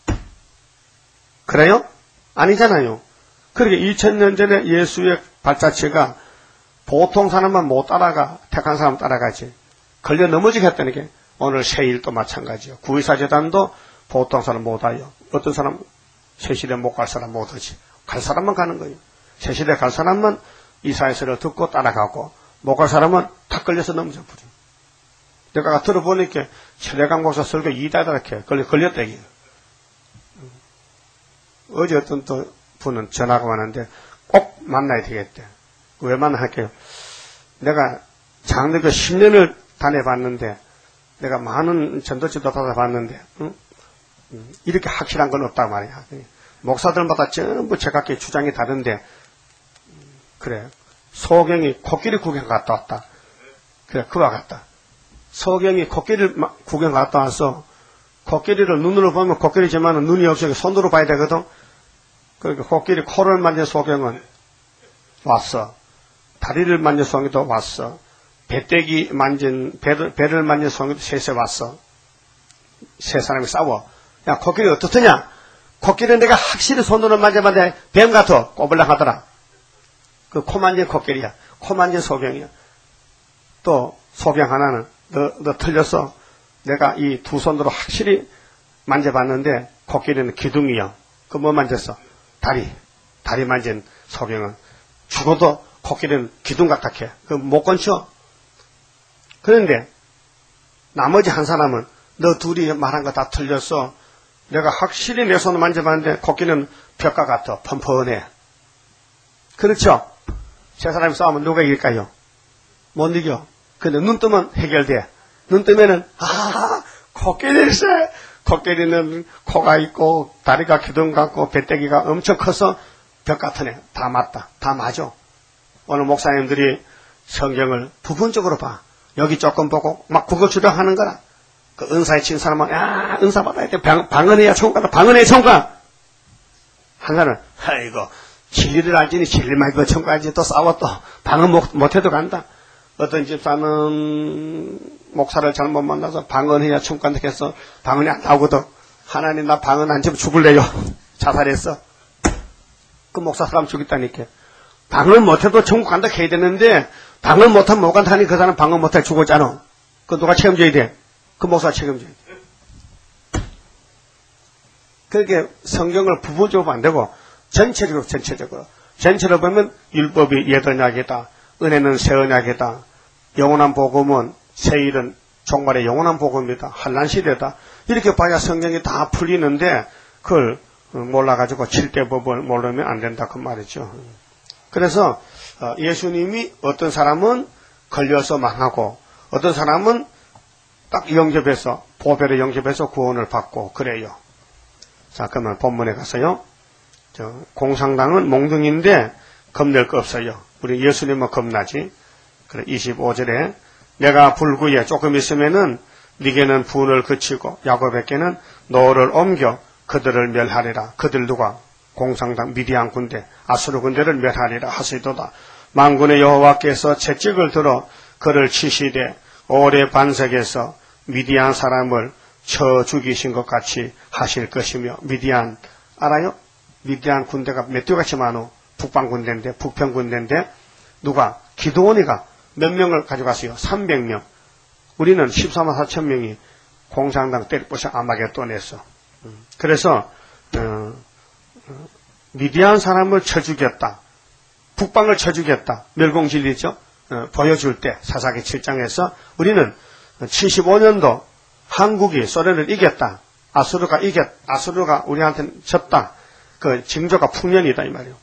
그래요? 아니잖아요. 그렇게 이천 년 전에 예수의 발자취가 보통 사람만 못 따라가. 택한 사람 따라가지. 걸려 넘어지게 했다는 게 오늘 세일도 마찬가지요. 구이사 재단도 보통 사람 못 와요. 어떤 사람 세시대 못 갈 사람 못 오지. 갈 사람만 가는 거예요. 세시대 갈 사람만 이사야서를 듣고 따라가고 못 갈 사람은 탁 걸려서 넘어져 버려. 내가 들어보니까 최대강 목사 설교 이다다렇게 걸려 걸렸다 이게. 어제 어떤 또 분은 전화가 왔는데 꼭 만나야 되겠대. 왜 만나할게요? 내가 장로교 십 년을 다녀봤는데 내가 많은 전도지도 받아봤는데 응? 이렇게 확실한 건 없단 말이야. 목사들마다 전부 제각기 주장이 다른데, 그래. 소경이 코끼리 구경 갔다 왔다. 그래, 그와 같다. 소경이 코끼리를 구경 갔다 와서, 코끼리를 눈으로 보면 코끼리지만 눈이 없으니까 손으로 봐야 되거든. 그러니까 코끼리 코를 만진 소경은 왔어. 다리를 만진 소경도 왔어. 배때기 만진, 배를, 배를 만진 소경도 셋에 왔어. 세 사람이 싸워. 야, 코끼리 어떻더냐? 코끼리는 내가 확실히 손으로 만져봤는데 뱀 같아. 꼬불락 하더라. 그 코 만진 코끼리야. 코 만진 소경이야. 또 소경 하나는 너, 너 틀렸어. 내가 이 두 손으로 확실히 만져봤는데 코끼리는 기둥이야. 그 뭐 만졌어? 다리. 다리 만진 소경은 죽어도 코끼리는 기둥 같아 해. 그 못 건쳐. 그런데 나머지 한 사람은 너 둘이 말한 거 다 틀렸어. 내가 확실히 내 손을 만져봤는데 코끼리는 벽과 같아. 펀펀해. 그렇죠? 세 사람이 싸우면 누가 이길까요? 못 이겨. 근데 눈 뜨면 해결돼. 눈 뜨면은 아 코끼리일세. 코끼리는 코가 있고 다리가 기둥 같고 배때기가 엄청 커서 벽 같은 애. 다 맞다. 다 맞아. 오늘 목사님들이 성경을 부분적으로 봐. 여기 조금 보고 막 국어 주력하는 거라. 그 은사에 친 사람은 야 은사 받아야 돼. 방, 방언해야 총괄다. 방언해야 총괄. 한 사람은 아이고 진리를 알지니 진리만 그 총괄지 또 싸워 또 방언 못, 못해도 간다. 어떤 집사는 목사를 잘못 만나서 방언해야 총괄다 해서 방언이 안 나오거든. 하나님 나 방언 안 치면 죽을래요. 자살했어. 그 목사 사람 죽였다니까. 방언 못해도 천국 간다 해야 되는데 방언 못하면 못 간다니 그 사람 방언 못해 죽었잖아. 그 누가 책임져야 돼? 그 목사 책임져야 돼. 그렇게 성경을 부분적으로 안 되고 전체적으로 전체적으로 전체로 보면 율법이 옛 언약이다. 은혜는 새 언약이다. 영원한 복음은 새일은 종말의 영원한 복음이다. 환난 시대다. 이렇게 봐야 성경이 다 풀리는데 그걸 몰라가지고 칠대법을 모르면 안 된다 그 말이죠. 그래서 예수님이 어떤 사람은 걸려서 망하고 어떤 사람은 딱 영접해서 보배를 영접해서 구원을 받고 그래요. 자 그러면 본문에 가서요. 저 공상당은 몽둥이인데 겁낼 거 없어요. 우리 예수님은 겁나지. 그래 이십오 절에 내가 불구에 조금 있으면은 네게는 분을 그치고 야곱에게는 노를 옮겨 그들을 멸하리라. 그들 누가? 공상당 미디안 군대 아수르 군대를 멸하리라 하시도다. 만군의 여호와께서 채찍을 들어 그를 치시되 오래 반석에서 미디안 사람을 쳐 죽이신 것 같이 하실 것이며 미디안 알아요? 미디안 군대가 멧돼지같이 많어. 북방 군대인데 북평 군대인데 누가? 기드온이가 몇 명을 가져갔어요? 삼백 명. 우리는 십사만 사천 명이 공산당 때리부셔 아마겟돈했어. 그래서 어, 어, 미디안 사람을 쳐 죽였다. 북방을 쳐 죽였다. 멸공진리죠. 어, 보여줄 때 사사기 칠 장에서 우리는 칠십오 년도 한국이 소련을 이겼다. 아수르가 이겼, 아수르가 우리한테 졌다. 그 징조가 풍년이다 이 말이에요.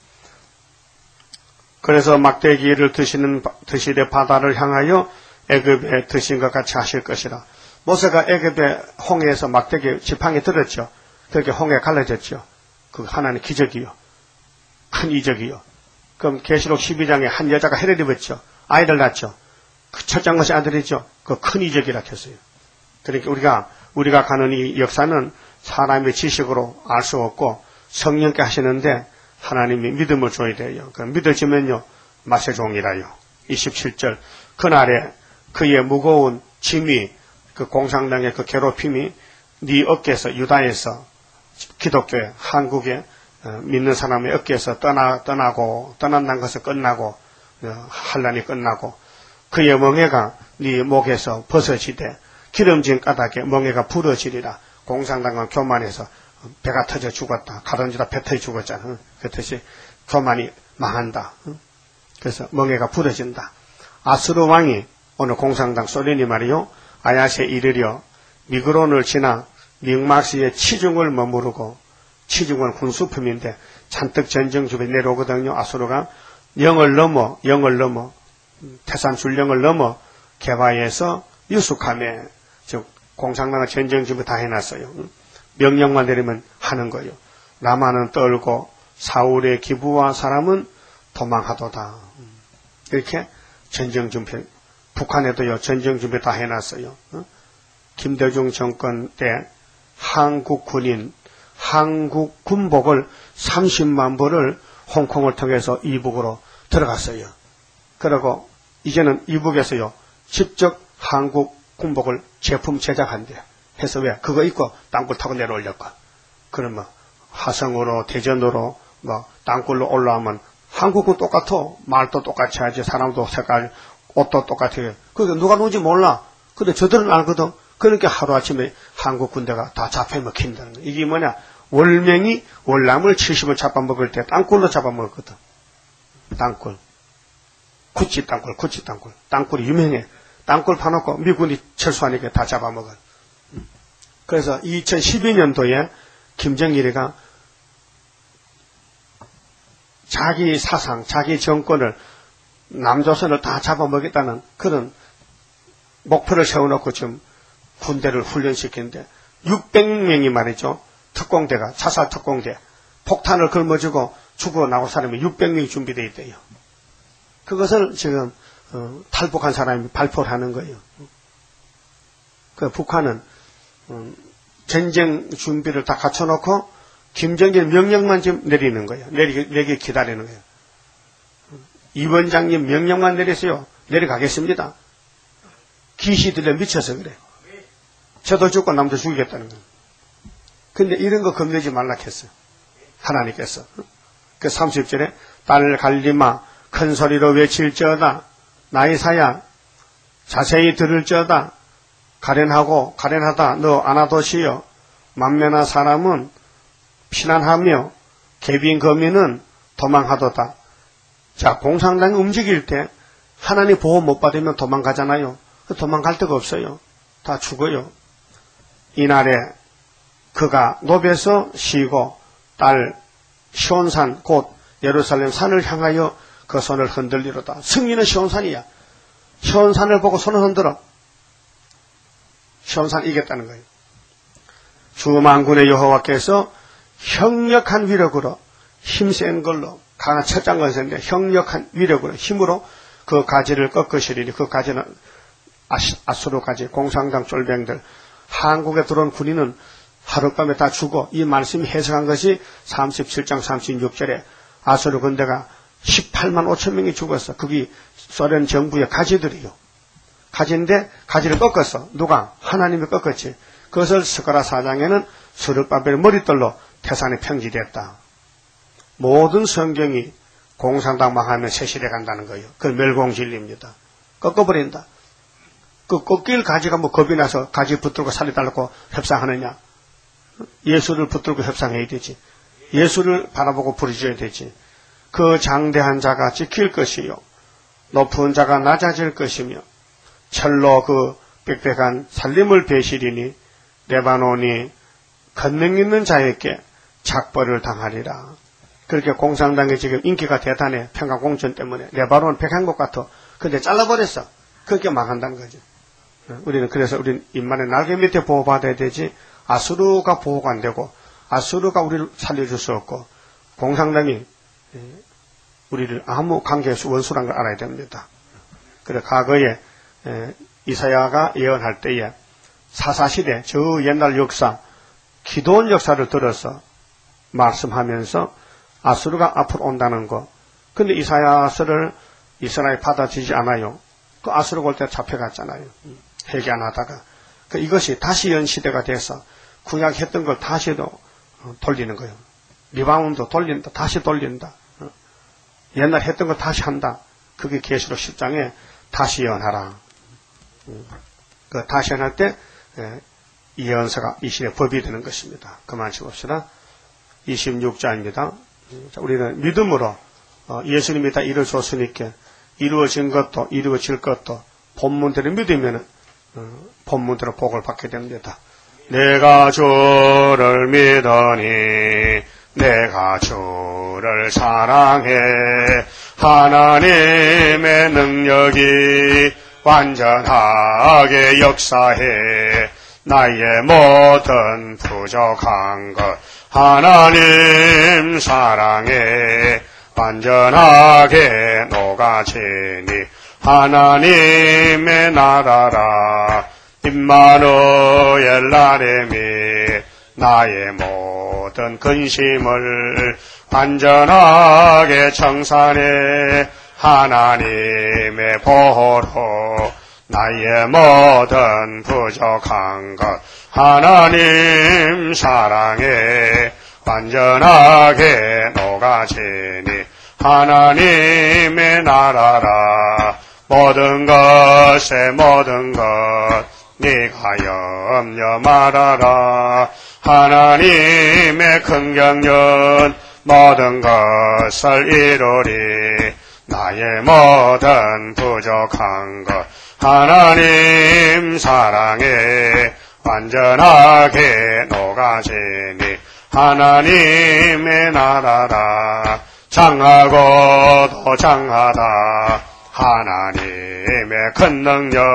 그래서 막대기를 드시는 드시되 바다를 향하여 애굽에 드신 것 같이 하실 것이라. 모세가 애굽의 홍해에서 막대기 지팡이 들었죠. 그렇게 홍해 갈라졌죠. 그 하나님 기적이요. 큰 이적이요. 그럼 계시록 십이 장에 한 여자가 해를 입었죠. 아이를 낳죠. 그 첫째 것이 아들이죠. 그 큰 이적이라 했어요. 그러니까 우리가 우리가 가는 이 역사는 사람의 지식으로 알 수 없고 성령께 하시는데 하나님이 믿음을 줘야 돼요. 그 믿어지면요 마세종이라요. 이십칠 절 그날에 그의 무거운 짐이 그 공산당의 그 괴롭힘이 네 어깨에서 유다에서 기독교에 한국에 어, 믿는 사람의 어깨에서 떠나 떠나고 떠난다는 것은 끝나고 어, 환란이 끝나고 그의 멍에가 네 목에서 벗어지되 기름진 까닭에 멍에가 부러지리라. 공산당은 교만해서 배가 터져 죽었다. 가던지다 배 터져 죽었잖아. 그렇듯이 교만이 망한다. 그래서 멍에가 부러진다. 아수르 왕이 오늘 공산당 소련이 말이요. 아야세 이르려 미그론을 지나 믹마스의 치중을 머무르고 치중은 군수품인데 잔뜩 전쟁 주변에 내려오거든요. 아수르가 영을 넘어 영을 넘어 태산 줄령을 넘어 개바에서 유숙함에 즉 공산당은 전쟁 준비 다 해놨어요. 명령만 내리면 하는 거예요. 라마는 떨고 사울의 기부와 사람은 도망하도다. 이렇게 전쟁 준비, 북한에도요 전쟁 준비 다 해놨어요. 어? 김대중 정권 때 한국 군인, 한국 군복을 삼십만 벌을 홍콩을 통해서 이북으로 들어갔어요. 그리고 이제는 이북에서요 직접 한국 군복을 제품 제작한대. 해서 왜? 그거 입고 땅굴 타고 내려올렸고. 그러면 화성으로 대전으로 뭐 땅굴로 올라오면 한국은 똑같아. 말도 똑같이 하지. 사람도 색깔, 옷도 똑같아요. 그러니까 누가 누군지 몰라. 근데 저들은 알거든. 그러니까 하루아침에 한국 군대가 다 잡혀먹힌다는 거야. 이게 뭐냐? 월명이 월남을 칠십을 잡아먹을 때 땅굴로 잡아먹었거든. 땅굴. 구치 땅굴, 구치 땅굴. 땅굴이 유명해. 땅굴 파놓고 미군이 철수하니까 다 잡아먹어. 그래서 이천십이 년도에 김정일이가 자기 사상, 자기 정권을 남조선을 다 잡아먹겠다는 그런 목표를 세워놓고 지금 군대를 훈련시키는데 육백 명이 말이죠. 특공대가, 자살 특공대, 폭탄을 걸머쥐고 죽어 나올 사람이 육백 명이 준비되어 있대요. 그것을 지금 어, 탈북한 사람이 발표를 하는 거예요. 그 북한은 음, 전쟁 준비를 다 갖춰놓고 김정일 명령만 지금 내리는 거예요. 내리, 내리 기다리는 거예요. 이 원장님 명령만 내리세요. 내려가겠습니다. 기시들에 미쳐서 그래. 저도 죽고 남도 죽이겠다는 거예요. 근데 이런 거 겁내지 말라 했어요. 하나님께서. 그 삼십 절에 딸 갈리마 큰 소리로 외칠지어다. 나이사야 자세히 들을지어다. 가련하고 가련하다 너 아나도시여. 만면한 사람은 피난하며 개빈 거민은 도망하도다. 자, 공산당이 움직일 때 하나님 보호 못 받으면 도망가잖아요. 도망갈 데가 없어요. 다 죽어요. 이날에 그가 노베서 쉬고 딸 시온산 곧 예루살렘 산을 향하여 그 손을 흔들리로다. 승리는 시온산이야. 시온산을 보고 손을 흔들어. 시온산 이겼다는 거예요. 주만군의 여호와께서 형력한 위력으로 힘센 걸로 강한 첫장 건설인데 형력한 위력으로 힘으로 그 가지를 꺾으시리니 그 가지는 아수르 가지 공산당 쫄병들 한국에 들어온 군인은 하룻밤에 다 죽어. 이 말씀이 해석한 것이 삼십칠 장 삼십육 절에 아수르 군대가 십팔만 오천 명이 죽었어. 그게 소련 정부의 가지들이요. 가지인데 가지를 꺾었어. 누가? 하나님이 꺾었지. 그것을 스가랴 사 장에는 스룹바벨 머릿돌로 태산에 평지됐다. 모든 성경이 공산당 망하면 세실해 간다는 거예요. 그건 멸공진리입니다. 꺾어버린다. 그 꺾일 가지가 뭐 겁이 나서 가지 붙들고 살려달라고 협상하느냐. 예수를 붙들고 협상해야 되지. 예수를 바라보고 부르짖어야 되지. 그 장대한 자가 지킬 것이요. 높은 자가 낮아질 것이며 철로 그 빽빽한 살림을 베시리니 레바논이 권능 있는 자에게 작벌을 당하리라. 그렇게 공산당이 지금 인기가 대단해. 평화공천 때문에. 레바논 백향목 같아. 근데 잘라버렸어. 그렇게 망한다는 거지. 우리는 그래서 우리는 인만의 날개 밑에 보호받아야 되지. 아수르가 보호가 안 되고 아수르가 우리를 살려줄 수 없고 공산당이 우리를 아무 관계없이 원수란 걸 알아야 됩니다. 그래 과거에 이사야가 예언할 때에 사사시대 저 옛날 역사 기도원 역사를 들어서 말씀하면서 아수르가 앞으로 온다는 거. 근데 이사야서를 이스라엘 받아들이지 않아요. 그 아수르가 올 때 잡혀갔잖아요. 회개 안 하다가. 그 이것이 다시 연시대가 돼서 구약했던 걸 다시도 돌리는 거예요. 리바운드 돌린다. 다시 돌린다. 옛날 했던 걸 다시 한다. 그게 계시록 십 장에 다시 예언하라. 그 다시 예언할 때 이 예언서가 이 시대 법이 되는 것입니다. 그만 봅시다. 이십육 장입니다. 우리는 믿음으로 예수님이 다 이루어졌으니까 이루어진 것도 이루어질 것도 본문대로 믿으면 본문대로 복을 받게 됩니다. 내가 주를 믿으니 내가 주를 사랑해 하나님의 능력이 완전하게 역사해 나의 모든 부족한 것 하나님 사랑에 완전하게 녹아지니 하나님의 나라라 임마누엘 나름이 나의 모든 근심을 완전하게 청산해 하나님의 보호로 나의 모든 부족한 것 하나님 사랑에 완전하게 녹아지니 하나님의 나라라 모든 것에 모든 것 네가 염려 말아라 하나님의 큰 경륜 모든 것을 이루리 나의 모든 부족한 것 하나님 사랑에 완전하게 녹아지니 하나님의 나라라 장하고도 장하다 하나님의 큰 능력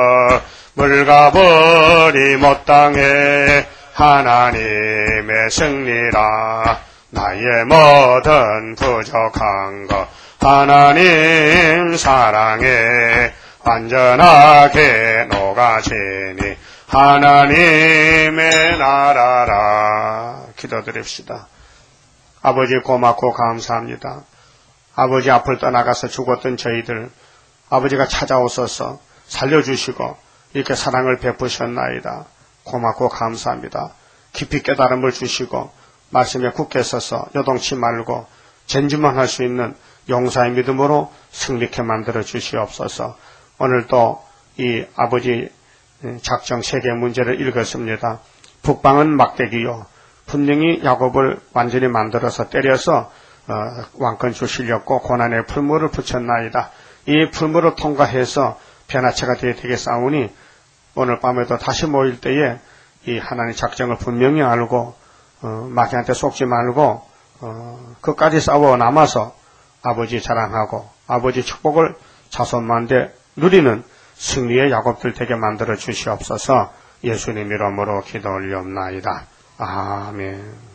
물가버리 못당해 하나님의 승리라 나의 모든 부족한 것 하나님 사랑에 완전하게 녹아지니 하나님의 나라라. 기도드립시다. 아버지 고맙고 감사합니다. 아버지 앞을 떠나가서 죽었던 저희들 아버지가 찾아오셔서 살려주시고 이렇게 사랑을 베푸셨나이다. 고맙고 감사합니다. 깊이 깨달음을 주시고 말씀에 굳게 서서 요동치 말고 전진만 할 수 있는 용사의 믿음으로 승리케 만들어 주시옵소서. 오늘도 이 아버지 작정 세계 문제를 읽었습니다. 북방은 막대기요. 분명히 야곱을 완전히 만들어서 때려서 어, 왕권 주시려고 고난의 풀무를 붙였나이다. 이 풀무를 통과해서 변화체가 되겠사오니 오늘 밤에도 다시 모일 때에 이 하나님의 작정을 분명히 알고 어, 마귀한테 속지 말고 어, 끝까지 싸워 남아서 아버지 자랑하고 아버지 축복을 자손만대 누리는 승리의 야곱들 되게 만들어 주시옵소서. 예수님 이름으로 기도 올리옵나이다. 아멘.